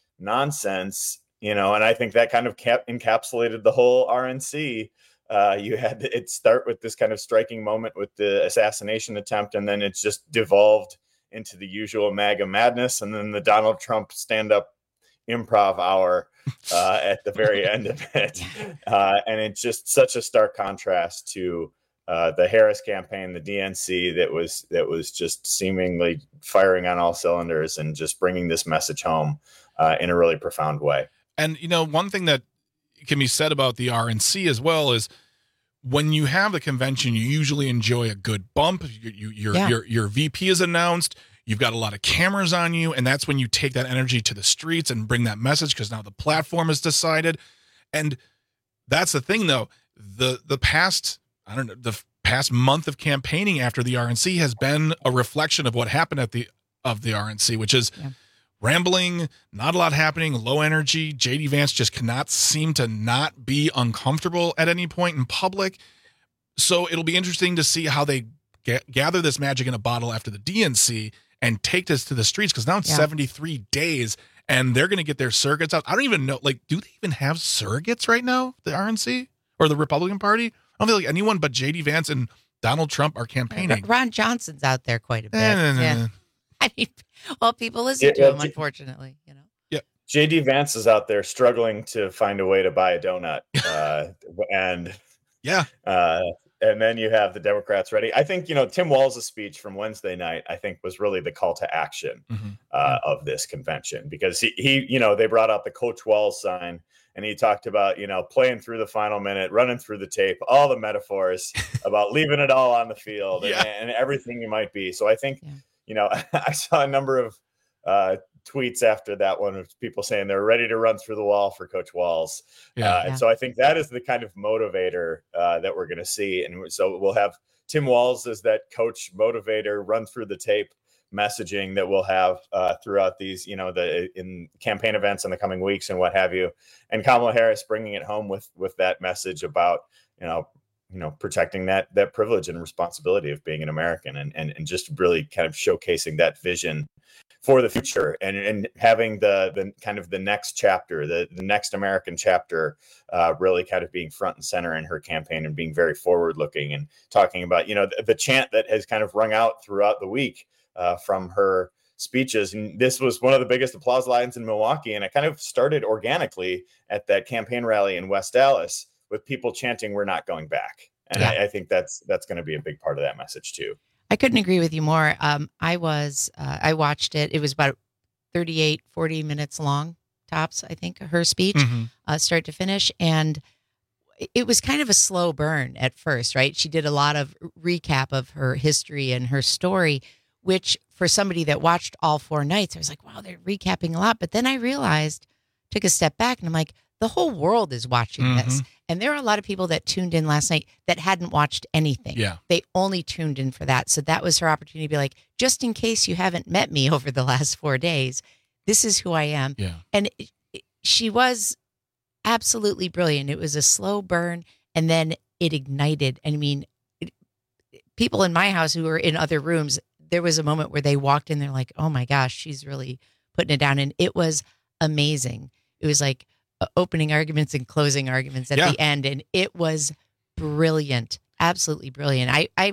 nonsense, you know, and I think that kind of cap- encapsulated the whole R N C. Uh, you had to, it start with this kind of striking moment with the assassination attempt, and then it's just devolved into the usual MAGA madness. And then the Donald Trump stand-up improv hour uh, at the very end of it. Uh, and it's just such a stark contrast to uh, the Harris campaign, the D N C that was, that was just seemingly firing on all cylinders and just bringing this message home uh, in a really profound way. And, you know, one thing that can be said about the R N C as well is when you have the convention, you usually enjoy a good bump. You, you, your, Yeah. your, your V P is announced. You've got a lot of cameras on you, and that's when you take that energy to the streets and bring that message, because now the platform is decided. And that's the thing, though. The the past, I don't know, the past month of campaigning after the R N C has been a reflection of what happened at the of the R N C, which is yeah. rambling, not a lot happening, low energy. J D Vance just cannot seem to not be uncomfortable at any point in public. So it'll be interesting to see how they ga- gather this magic in a bottle after the D N C and take this to the streets, because now it's yeah. seventy-three days and they're going to get their surrogates out. I don't even know, like, do they even have surrogates right now, the R N C or the Republican Party? I don't feel like anyone but J D Vance and Donald Trump are campaigning. Ron Johnson's out there quite a bit. Eh, nah, nah, yeah. nah. I mean, well, people listen Yeah, to yeah, him, J- unfortunately, you know. Yeah. J D Vance is out there struggling to find a way to buy a donut. Uh, and yeah. Uh, and then you have the Democrats ready. I think, you know, Tim Walz's speech from Wednesday night, I think was really the call to action mm-hmm. uh, of this convention, because he, he, you know, they brought out the Coach Walz sign and he talked about, you know, playing through the final minute, running through the tape, all the metaphors about leaving it all on the field yeah. and, and everything you might be. So I think, yeah. you know, I saw a number of uh, tweets after that one of people saying they're ready to run through the wall for Coach Walz. Yeah. Uh, and yeah. so I think that is the kind of motivator uh, that we're going to see. And so we'll have Tim Walz as that coach motivator, run through the tape messaging that we'll have uh, throughout these, you know, the in campaign events in the coming weeks and what have you. And Kamala Harris bringing it home with, with that message about, you know, you know, protecting that, that privilege and responsibility of being an American, and, and, and just really kind of showcasing that vision for the future, and, and having the, the kind of the next chapter, the, the next American chapter, uh, really kind of being front and center in her campaign and being very forward looking and talking about, you know, the, the chant that has kind of rung out throughout the week uh, from her speeches. And this was one of the biggest applause lines in Milwaukee. And it kind of started organically at that campaign rally in West Dallas with people chanting, "We're not going back." And yeah. I, I think that's, that's going to be a big part of that message too. I couldn't agree with you more. Um, I was, uh, I watched it. It was about thirty-eight, forty minutes long, tops, I think, her speech, mm-hmm. uh, start to finish. And it was kind of a slow burn at first, right? She did a lot of recap of her history and her story, which for somebody that watched all four nights, I was like, wow, they're recapping a lot. But then I realized, took a step back, and I'm like, the whole world is watching mm-hmm. this. And there are a lot of people that tuned in last night that hadn't watched anything. Yeah. They only tuned in for that. So that was her opportunity to be like, just in case you haven't met me over the last four days, this is who I am. Yeah. And it, it, she was absolutely brilliant. It was a slow burn, and then it ignited. I mean, it, people in my house who were in other rooms, there was a moment where they walked in, they're like, oh my gosh, she's really putting it down. And it was amazing. It was like opening arguments and closing arguments at yeah. the end, and it was brilliant, absolutely brilliant. I, I,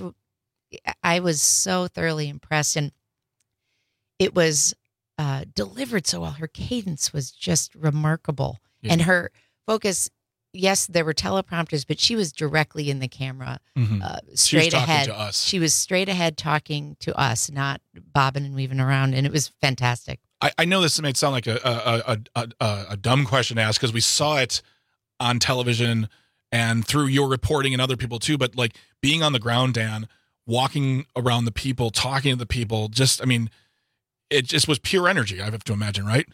I was so thoroughly impressed, and it was uh, delivered so well. Her cadence was just remarkable, yeah. and her focus. Yes, there were teleprompters, but she was directly in the camera, mm-hmm. uh, straight she was ahead. To us. She was straight ahead talking to us, not bobbing and weaving around, and it was fantastic. I, I know this may sound like a a, a, a, a dumb question to ask because we saw it on television and through your reporting and other people too, but like being on the ground, Dan, walking around the people, talking to the people, just, I mean, it just was pure energy, I have to imagine, right?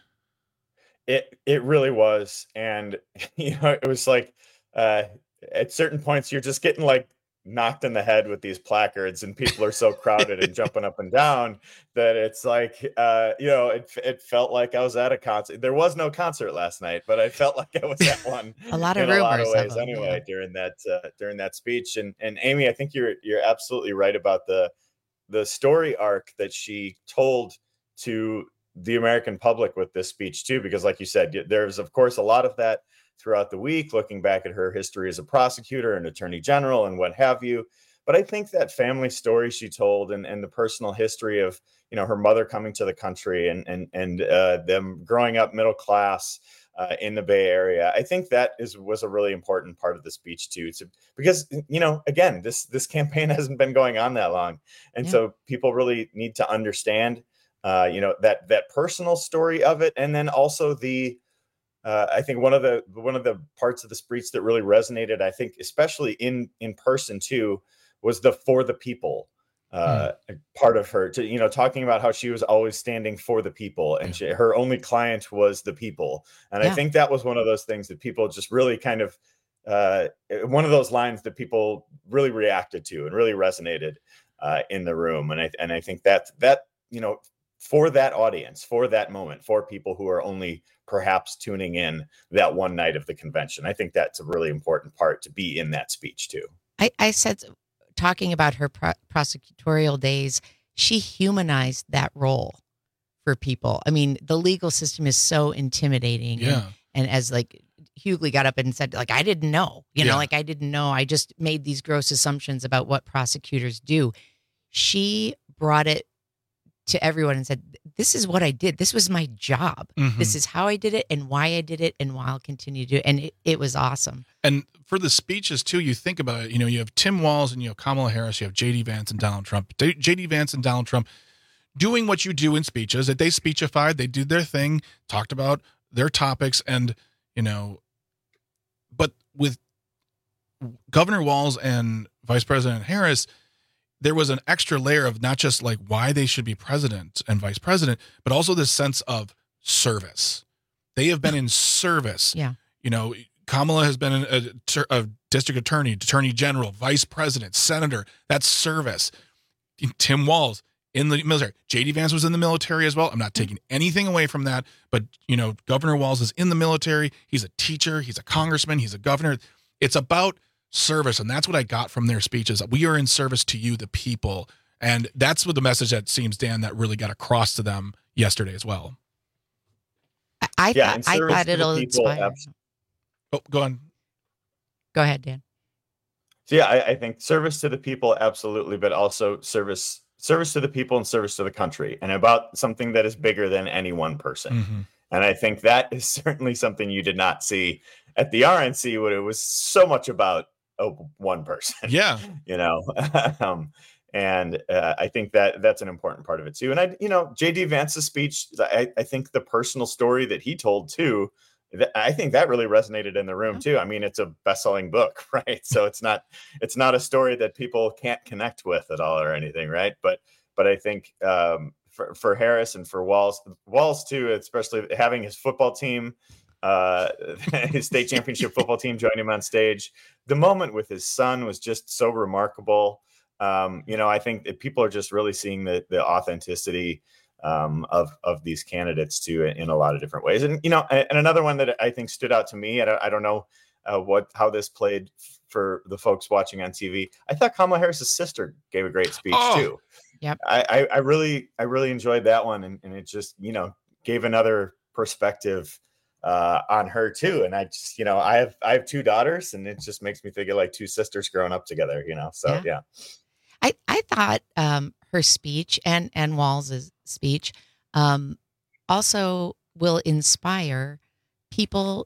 It it really was. And, you know, it was like uh, at certain points you're just getting like knocked in the head with these placards, and people are so crowded and jumping up and down that it's like, uh, you know, it it felt like I was at a concert. There was no concert last night, but I felt like I was at one. a lot of in rumors a lot of ways of them, anyway, yeah. during that uh, during that speech. And and Amy, I think you're you're absolutely right about the the story arc that she told to the American public with this speech too, because like you said, there's of course a lot of that throughout the week, looking back at her history as a prosecutor and attorney general and what have you. But I think that family story she told, and, and the personal history of, you know, her mother coming to the country and and and uh, them growing up middle class uh, in the Bay Area, I think that is was a really important part of the speech too. To, because, you know, again, this this campaign hasn't been going on that long, and yeah. so people really need to understand, uh, you know, that that personal story of it, and then also the. Uh, I think one of the one of the parts of the speech that really resonated, I think, especially in in person too, was the for the people uh, mm. part of her. To, you know, talking about how she was always standing for the people, and she, her only client was the people. And yeah. I think that was one of those things that people just really kind of uh, one of those lines that people really reacted to and really resonated uh, in the room. And I and I think that that you know. for that audience, for that moment, for people who are only perhaps tuning in that one night of the convention. I think that's a really important part to be in that speech too. I, I said, talking about her pro- prosecutorial days, she humanized that role for people. I mean, the legal system is so intimidating. Yeah. And, and as like Hughley got up and said, like, I didn't know, you know, yeah. like I didn't know. I just made these gross assumptions about what prosecutors do. She brought it to everyone and said, this is what I did. This was my job. Mhm. This is how I did it and why I did it and why I'll continue to do it. And it, it was awesome. And for the speeches too, you think about it, you know, you have Tim Walz and you have Kamala Harris, you have J D Vance and Donald Trump. J D Vance and Donald Trump doing what you do in speeches, that they speechified, they did their thing, talked about their topics, and, you know, but with Governor Walz and Vice President Harris, there was an extra layer of not just like why they should be president and vice president, but also this sense of service. They have been in service. Yeah. You know, Kamala has been a, a district attorney, attorney general, vice president, senator. That's service. Tim Walz in the military. J D Vance was in the military as well. I'm not taking anything away from that, but you know, Governor Walz is in the military. He's a teacher. He's a congressman. He's a governor. It's about service, and that's what I got from their speeches. We are in service to you, the people, and that's what the message that seems, Dan, that really got across to them yesterday as well. I, I Yeah, thought, and I service thought to the it'll people, inspire. abs- Oh, go on. Go ahead, Dan. So yeah, I, I think service to the people, absolutely, but also service service to the people and service to the country, and about something that is bigger than any one person. Mm-hmm. And I think that is certainly something you did not see at the R N C, when it was so much about oh, one person. Yeah, you know, um, and uh, I think that that's an important part of it too. And I, you know, J D Vance's speech, I, I think the personal story that he told too, th- I think that really resonated in the room too. I mean, it's a best-selling book, right? So it's not it's not a story that people can't connect with at all or anything, right? But but I think um, for for Harris and for Walz, Walz too, especially having his football team. Uh, his state championship football team joined him on stage. The moment with his son was just so remarkable. Um, you know, I think that people are just really seeing the the authenticity um, of of these candidates too in, in a lot of different ways. And you know, and, and another one that I think stood out to me. I don't, I don't know uh, what how this played for the folks watching on T V. I thought Kamala Harris's sister gave a great speech Oh. too. Yep. I, I I really I really enjoyed that one, and, and it just you know gave another perspective uh on her too. And I just you know I have I have two daughters, and it just makes me think of like two sisters growing up together, you know. So Yeah. yeah, I, I thought um, her speech and, and Walz's speech um, also will inspire people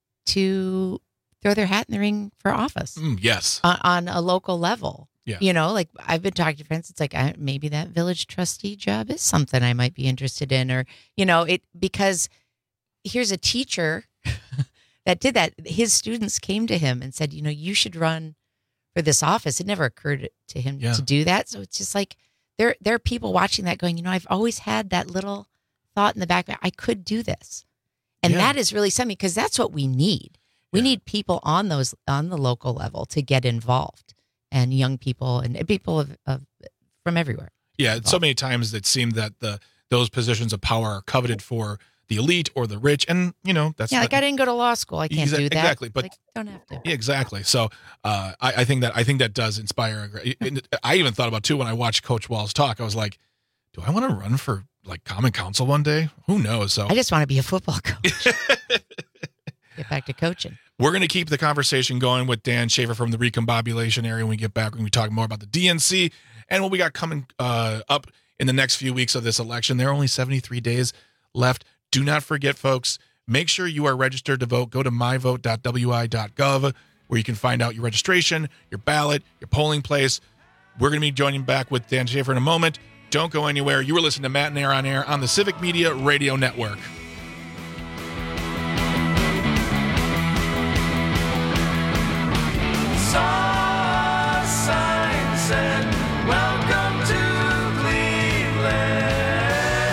to throw their hat in the ring for office Mm, yes. on, on a local level. Yeah. You know, like I've been talking to friends. It's like I, maybe that village trustee job is something I might be interested in, or, you know, it because here's a teacher that did that. His students came to him and said, you know, you should run for this office. It never occurred to him Yeah. to do that. So it's just like there there are people watching that going, you know, I've always had that little thought in the back, I could do this. And Yeah. that is really something, because that's what we need. We need people on those on the local level to get involved, and young people and people of, of from everywhere. Yeah, so many times it seemed that the those positions of power are coveted for the elite or the rich, and you know that's Yeah, not, like I didn't go to law school. I can't Exa- do that. exactly, but- like, don't have to. yeah, exactly. So uh, I, I think that I think that does inspire. A great, and I even thought about too when I watched Coach Walz talk. I was like, do I want to run for like Common Council one day? Who knows? So I just want to be a football coach. Get back to coaching. we're going to keep the conversation going with Dan Schaefer from the Recombobulation area. When we get back, we're going to be talking more about the D N C and what we got coming uh, up in the next few weeks of this election. There are only seventy-three days left. Do not forget, folks, make sure you are registered to vote. Go to my vote dot w i dot gov where you can find out your registration, your ballot, your polling place. We're going to be joining back with Dan Schaefer in a moment. Don't go anywhere. You were listening to Matt and Air on Air on the Civic Media Radio Network. Saw sign said, "Welcome to Cleveland."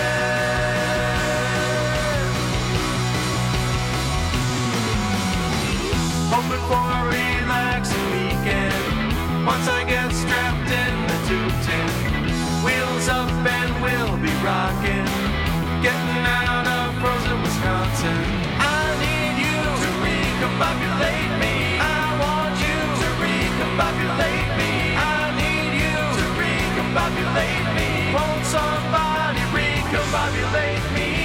Hoping for a relaxing weekend. Once I get strapped in the two ten, wheels up and we'll be rocking, getting out of frozen Wisconsin. I need you to recombobulate me. I want you to recombobulate me. I need you to recombobulate me. Won't somebody recombobulate me?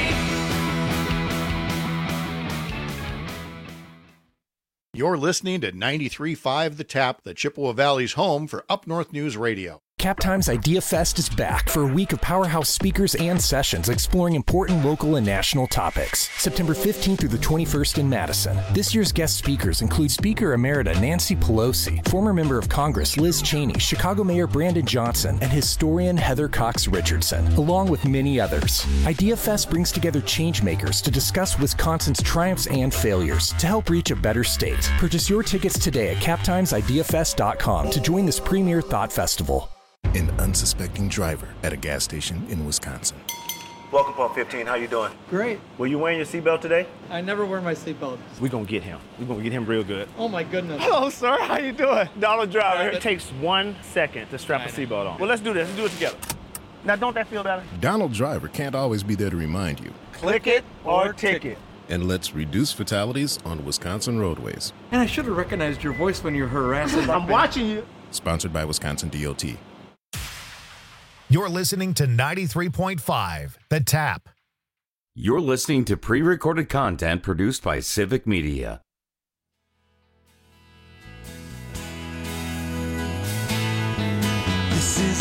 You're listening to ninety-three point five The Tap, the Chippewa Valley's home for Up North News Radio. CapTime's Idea Fest is back for a week of powerhouse speakers and sessions exploring important local and national topics. September fifteenth through the twenty-first in Madison. This year's guest speakers include Speaker Emerita Nancy Pelosi, former member of Congress Liz Cheney, Chicago Mayor Brandon Johnson, and historian Heather Cox Richardson, along with many others. Idea Fest brings together changemakers to discuss Wisconsin's triumphs and failures to help reach a better state. Purchase your tickets today at cap times idea fest dot com to join this premier thought festival. An unsuspecting driver at a gas station in Wisconsin. Welcome, Pump fifteen. How you doing? Great. Will you wearing your seatbelt today? I never wear my seatbelt. We're gonna get him. We're gonna get him real good. Oh my goodness. Hello, sir. How you doing? Donald Driver here. It takes one second to strap a seatbelt on. Well, let's do this. Let's do it together. Now, don't that feel better? Donald Driver can't always be there to remind you. Click it or ticket. And let's reduce fatalities on Wisconsin roadways. And I should have recognized your voice when you're harassing. I'm watching you. Sponsored by Wisconsin D O T. You're listening to ninety-three point five, The Tap. You're listening to pre-recorded content produced by Civic Media. This is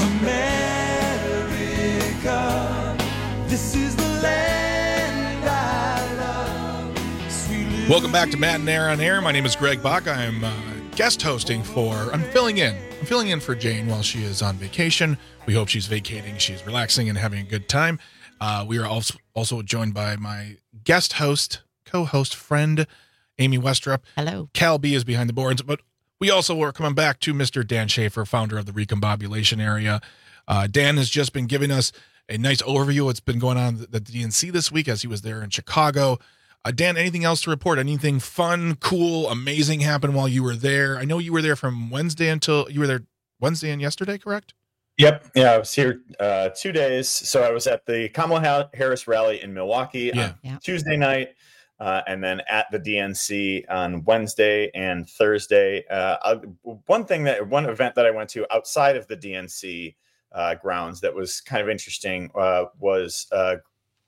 America. This is the land I love. Sweet Welcome back to Matt and Air on Air. My name is Greg Bach. I'm uh, guest hosting for, I'm filling in. I'm filling in for Jane while she is on vacation. We hope she's vacating, she's relaxing and having a good time. Uh, we are also, also joined by my guest host, co-host, friend, Amy Westrup. Hello. Cal B is behind the boards, but we also are coming back to Mister Dan Schaefer, founder of the Recombobulation Area. Uh, Dan has just been giving us a nice overview of what's been going on at the D N C this week as he was there in Chicago. Uh, Dan, anything else to report? Anything fun, cool, amazing happened while you were there? I know you were there from Wednesday until you were there Wednesday and yesterday, correct? Yep. Yeah, I was here uh, two days. So I was at the Kamala Harris rally in Milwaukee yeah. on Yeah. Tuesday night, uh, and then at the D N C on Wednesday and Thursday. Uh, I, one thing that one event that I went to outside of the D N C uh, grounds that was kind of interesting uh, was uh,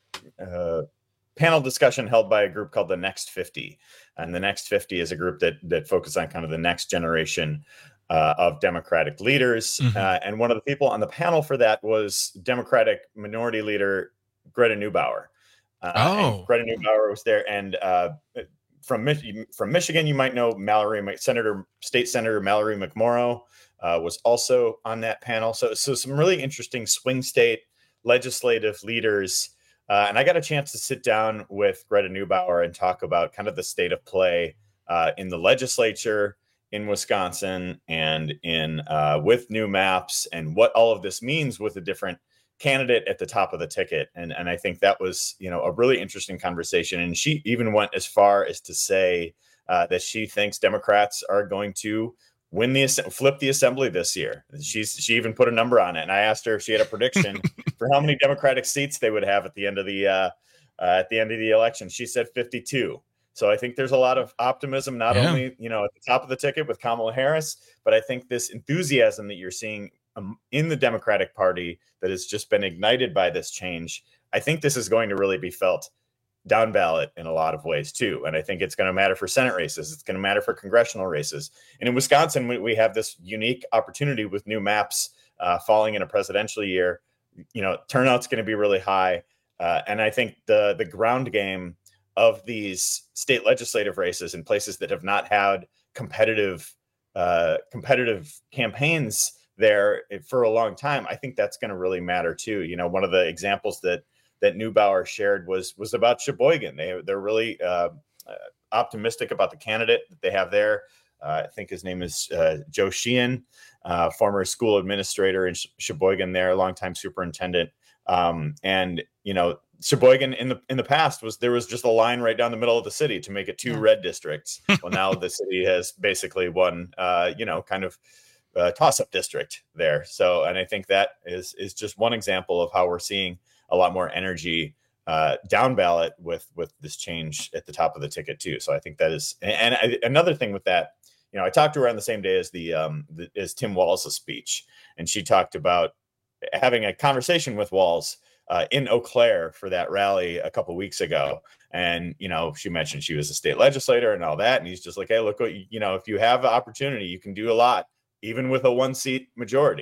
uh, panel discussion held by a group called the Next fifty, and the Next fifty is a group that that focuses on kind of the next generation Uh, of Democratic leaders. Mm-hmm. Uh, and one of the people on the panel for that was Democratic Minority Leader Greta Neubauer. Uh, Oh. Greta Neubauer was there. And uh, from, Mich- from Michigan, you might know Mallory, Mc- Senator, State Senator Mallory McMorrow uh, was also on that panel. So, so some really interesting swing state legislative leaders. Uh, and I got a chance to sit down with Greta Neubauer and talk about kind of the state of play uh, in the legislature in Wisconsin and in uh, with new maps and what all of this means with a different candidate at the top of the ticket. And, and I think that was, you know, a really interesting conversation. And she even went as far as to say uh, that she thinks Democrats are going to win the, flip the assembly this year. She's, she even put a number on it. And I asked her if she had a prediction for how many Democratic seats they would have at the end of the, uh, uh, at the end of the election. She said fifty-two. So I think there's a lot of optimism, not Yeah. only, you know, at the top of the ticket with Kamala Harris, but I think this enthusiasm that you're seeing um, in the Democratic Party that has just been ignited by this change. I think this is going to really be felt down ballot in a lot of ways too. And I think it's going to matter for Senate races. It's going to matter for congressional races. And in Wisconsin, we, we have this unique opportunity with new maps uh, falling in a presidential year. You know, turnout's going to be really high. Uh, and I think the the ground game of these state legislative races in places that have not had competitive uh, competitive campaigns there for a long time, I think that's going to really matter too. You know, one of the examples that that Neubauer shared was was about Sheboygan. They they're really uh, optimistic about the candidate that they have there. Uh, I think his name is uh, Joe Sheehan, uh, former school administrator in Sheboygan there, longtime superintendent. Um, and you know, Sheboygan in the in the past was there was just a line right down the middle of the city to make it two yeah. red districts. Well, now the city has basically one, uh, you know, kind of uh, toss-up district there. So, and I think that is is just one example of how we're seeing a lot more energy uh, down ballot with with this change at the top of the ticket too. So I think that is, and I, another thing with that, you know, I talked to her on the same day as the um the, as Tim Walz' speech, and she talked about having a conversation with Walz uh, in Eau Claire for that rally a couple weeks ago. And, you know, she mentioned she was a state legislator and all that. And he's just like, hey, look, what, you know, if you have an opportunity, you can do a lot, even with a one seat majority.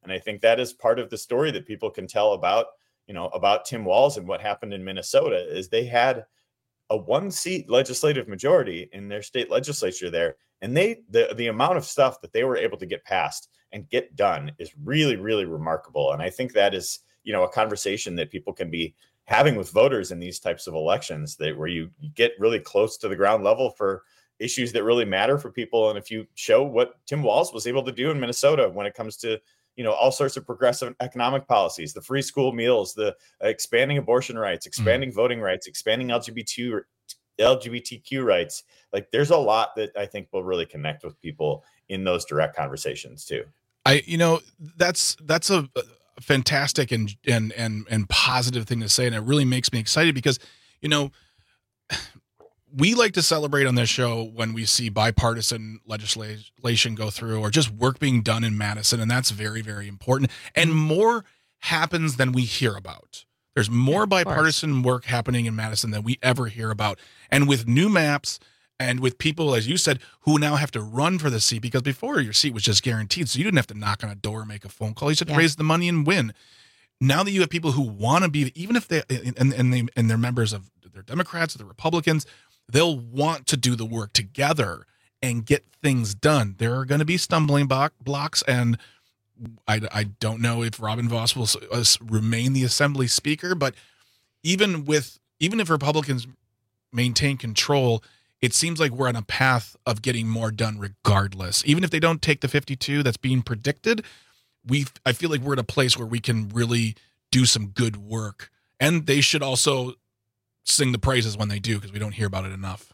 And I think that is part of the story that people can tell about, you know, about Tim Walz and what happened in Minnesota is they had a one seat legislative majority in their state legislature there. And they, the, the amount of stuff that they were able to get passed and get done is really, really remarkable. And I think that is, you know, a conversation that people can be having with voters in these types of elections, that where you get really close to the ground level for issues that really matter for people. And if you show what Tim Walz was able to do in Minnesota when it comes to, you know, all sorts of progressive economic policies, the free school meals, the uh, expanding abortion rights, expanding mm. voting rights, expanding L G B T L G B T Q rights, like there's a lot that I think will really connect with people in those direct conversations too. I, you know, that's, that's a, a fantastic and, and, and, and positive thing to say. And it really makes me excited because, you know, we like to celebrate on this show when we see bipartisan legislation go through or just work being done in Madison. And that's very, very important. And more happens than we hear about. There's more yeah, bipartisan work happening in Madison than we ever hear about. And with new maps and with people, as you said, who now have to run for the seat, because before your seat was just guaranteed. So you didn't have to knock on a door, make a phone call. You just had to yeah. raise the money and win. Now that you have people who want to be, even if they, and, and, they, and they're members of, they're Democrats or they're Republicans, they'll want to do the work together and get things done. There are going to be stumbling block, blocks, and I, I don't know if Robin Vos will uh, remain the Assembly Speaker, but even with even if Republicans maintain control, it seems like we're on a path of getting more done regardless. Even if they don't take the fifty-two that's being predicted, we I feel like we're at a place where we can really do some good work, and they should also sing the praises when they do, because we don't hear about it enough.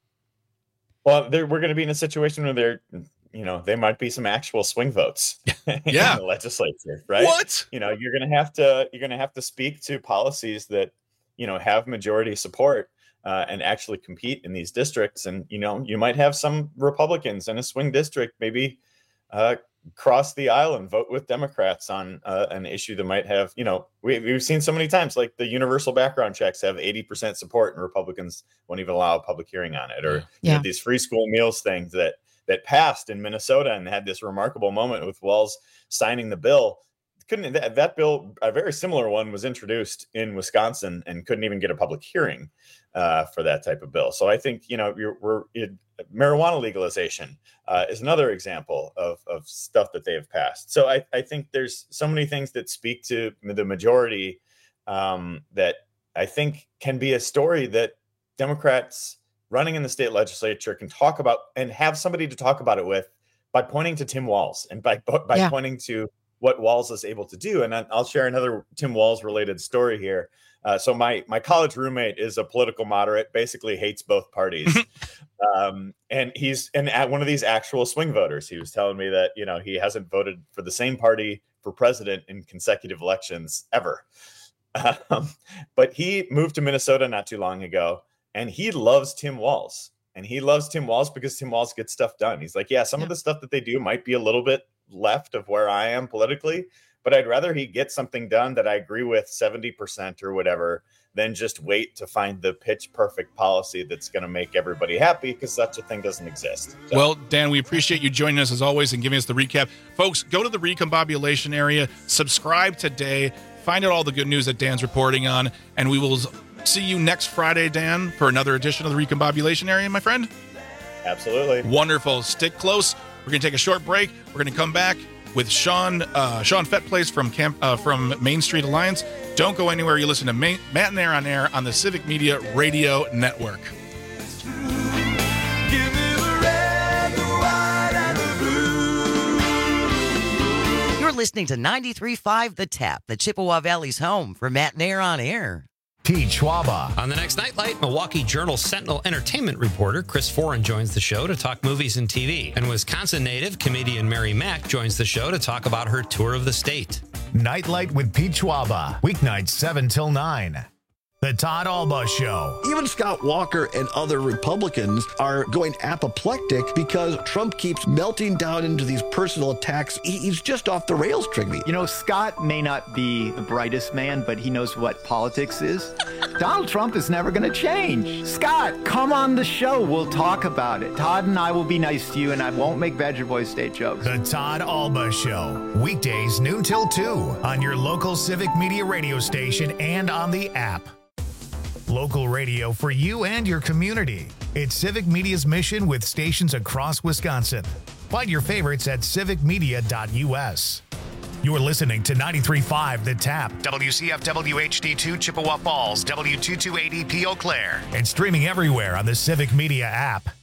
Well, we're going to be in a situation where they're, you know, there might be some actual swing votes yeah. in the legislature, right? What? You know, you're going to have to, you're going to have to speak to policies that, you know, have majority support uh, and actually compete in these districts. And, you know, you might have some Republicans in a swing district, maybe uh, cross the aisle and vote with Democrats on uh, an issue that might have, you know, we, we've seen so many times, like the universal background checks have eighty percent support and Republicans won't even allow a public hearing on it. Or yeah. you know, these free school meals things that, that passed in Minnesota and had this remarkable moment with Walz signing the bill. Couldn't that, that bill, a very similar one, was introduced in Wisconsin and couldn't even get a public hearing uh, for that type of bill. So I think, you know, you're, we're it, marijuana legalization uh, is another example of, of stuff that they have passed. So I, I think there's so many things that speak to the majority um, that I think can be a story that Democrats running in the state legislature can talk about and have somebody to talk about it with by pointing to Tim Walz and by, by yeah. pointing to what Walz is able to do. And I'll share another Tim Walz related story here. Uh, so my my college roommate is a political moderate, basically hates both parties. um, and he's and at one of these actual swing voters. He was telling me that, you know, he hasn't voted for the same party for president in consecutive elections ever. Um, but he moved to Minnesota not too long ago, and he loves Tim Walz. And he loves Tim Walz because Tim Walz gets stuff done. He's like, yeah, some yeah. of the stuff that they do might be a little bit left of where I am politically, but I'd rather he get something done that I agree with seventy percent or whatever than just wait to find the pitch perfect policy that's going to make everybody happy, because such a thing doesn't exist. So. Well, Dan, we appreciate you joining us as always and giving us the recap. Folks, go to the Recombobulation area, subscribe today, find out all the good news that Dan's reporting on, and we will see you next Friday, Dan, for another edition of the Recombobulation area, my friend. Absolutely. Wonderful. Stick close. We're going to take a short break. We're going to come back with Sean uh, Sean Fettplace from Camp uh, from Main Street Alliance. Don't go anywhere. You listen to Matt and Air on Air on the Civic Media Radio Network. You're listening to ninety-three point five The Tap, the Chippewa Valley's home for Matt and Air on Air. Pete Schwaba. On the next Nightlight, Milwaukee Journal Sentinel entertainment reporter Chris Foran joins the show to talk movies and T V. And Wisconsin native comedian Mary Mack joins the show to talk about her tour of the state. Nightlight with Pete Schwaba. Weeknights seven till nine. The Todd Alba Show. Even Scott Walker and other Republicans are going apoplectic because Trump keeps melting down into these personal attacks. He, he's just off the rails, Trigby. You know, Scott may not be the brightest man, but he knows what politics is. Donald Trump is never going to change. Scott, come on the show. We'll talk about it. Todd and I will be nice to you, and I won't make Badger Boy State jokes. The Todd Alba Show. Weekdays noon till two on your local Civic Media radio station and on the app. Local radio for you and your community. It's Civic Media's mission with stations across Wisconsin. Find your favorites at civic media dot u s. You're listening to ninety-three point five The Tap, W C F W H D two Chippewa Falls, W two two eight E P Eau Claire, and streaming everywhere on the Civic Media app.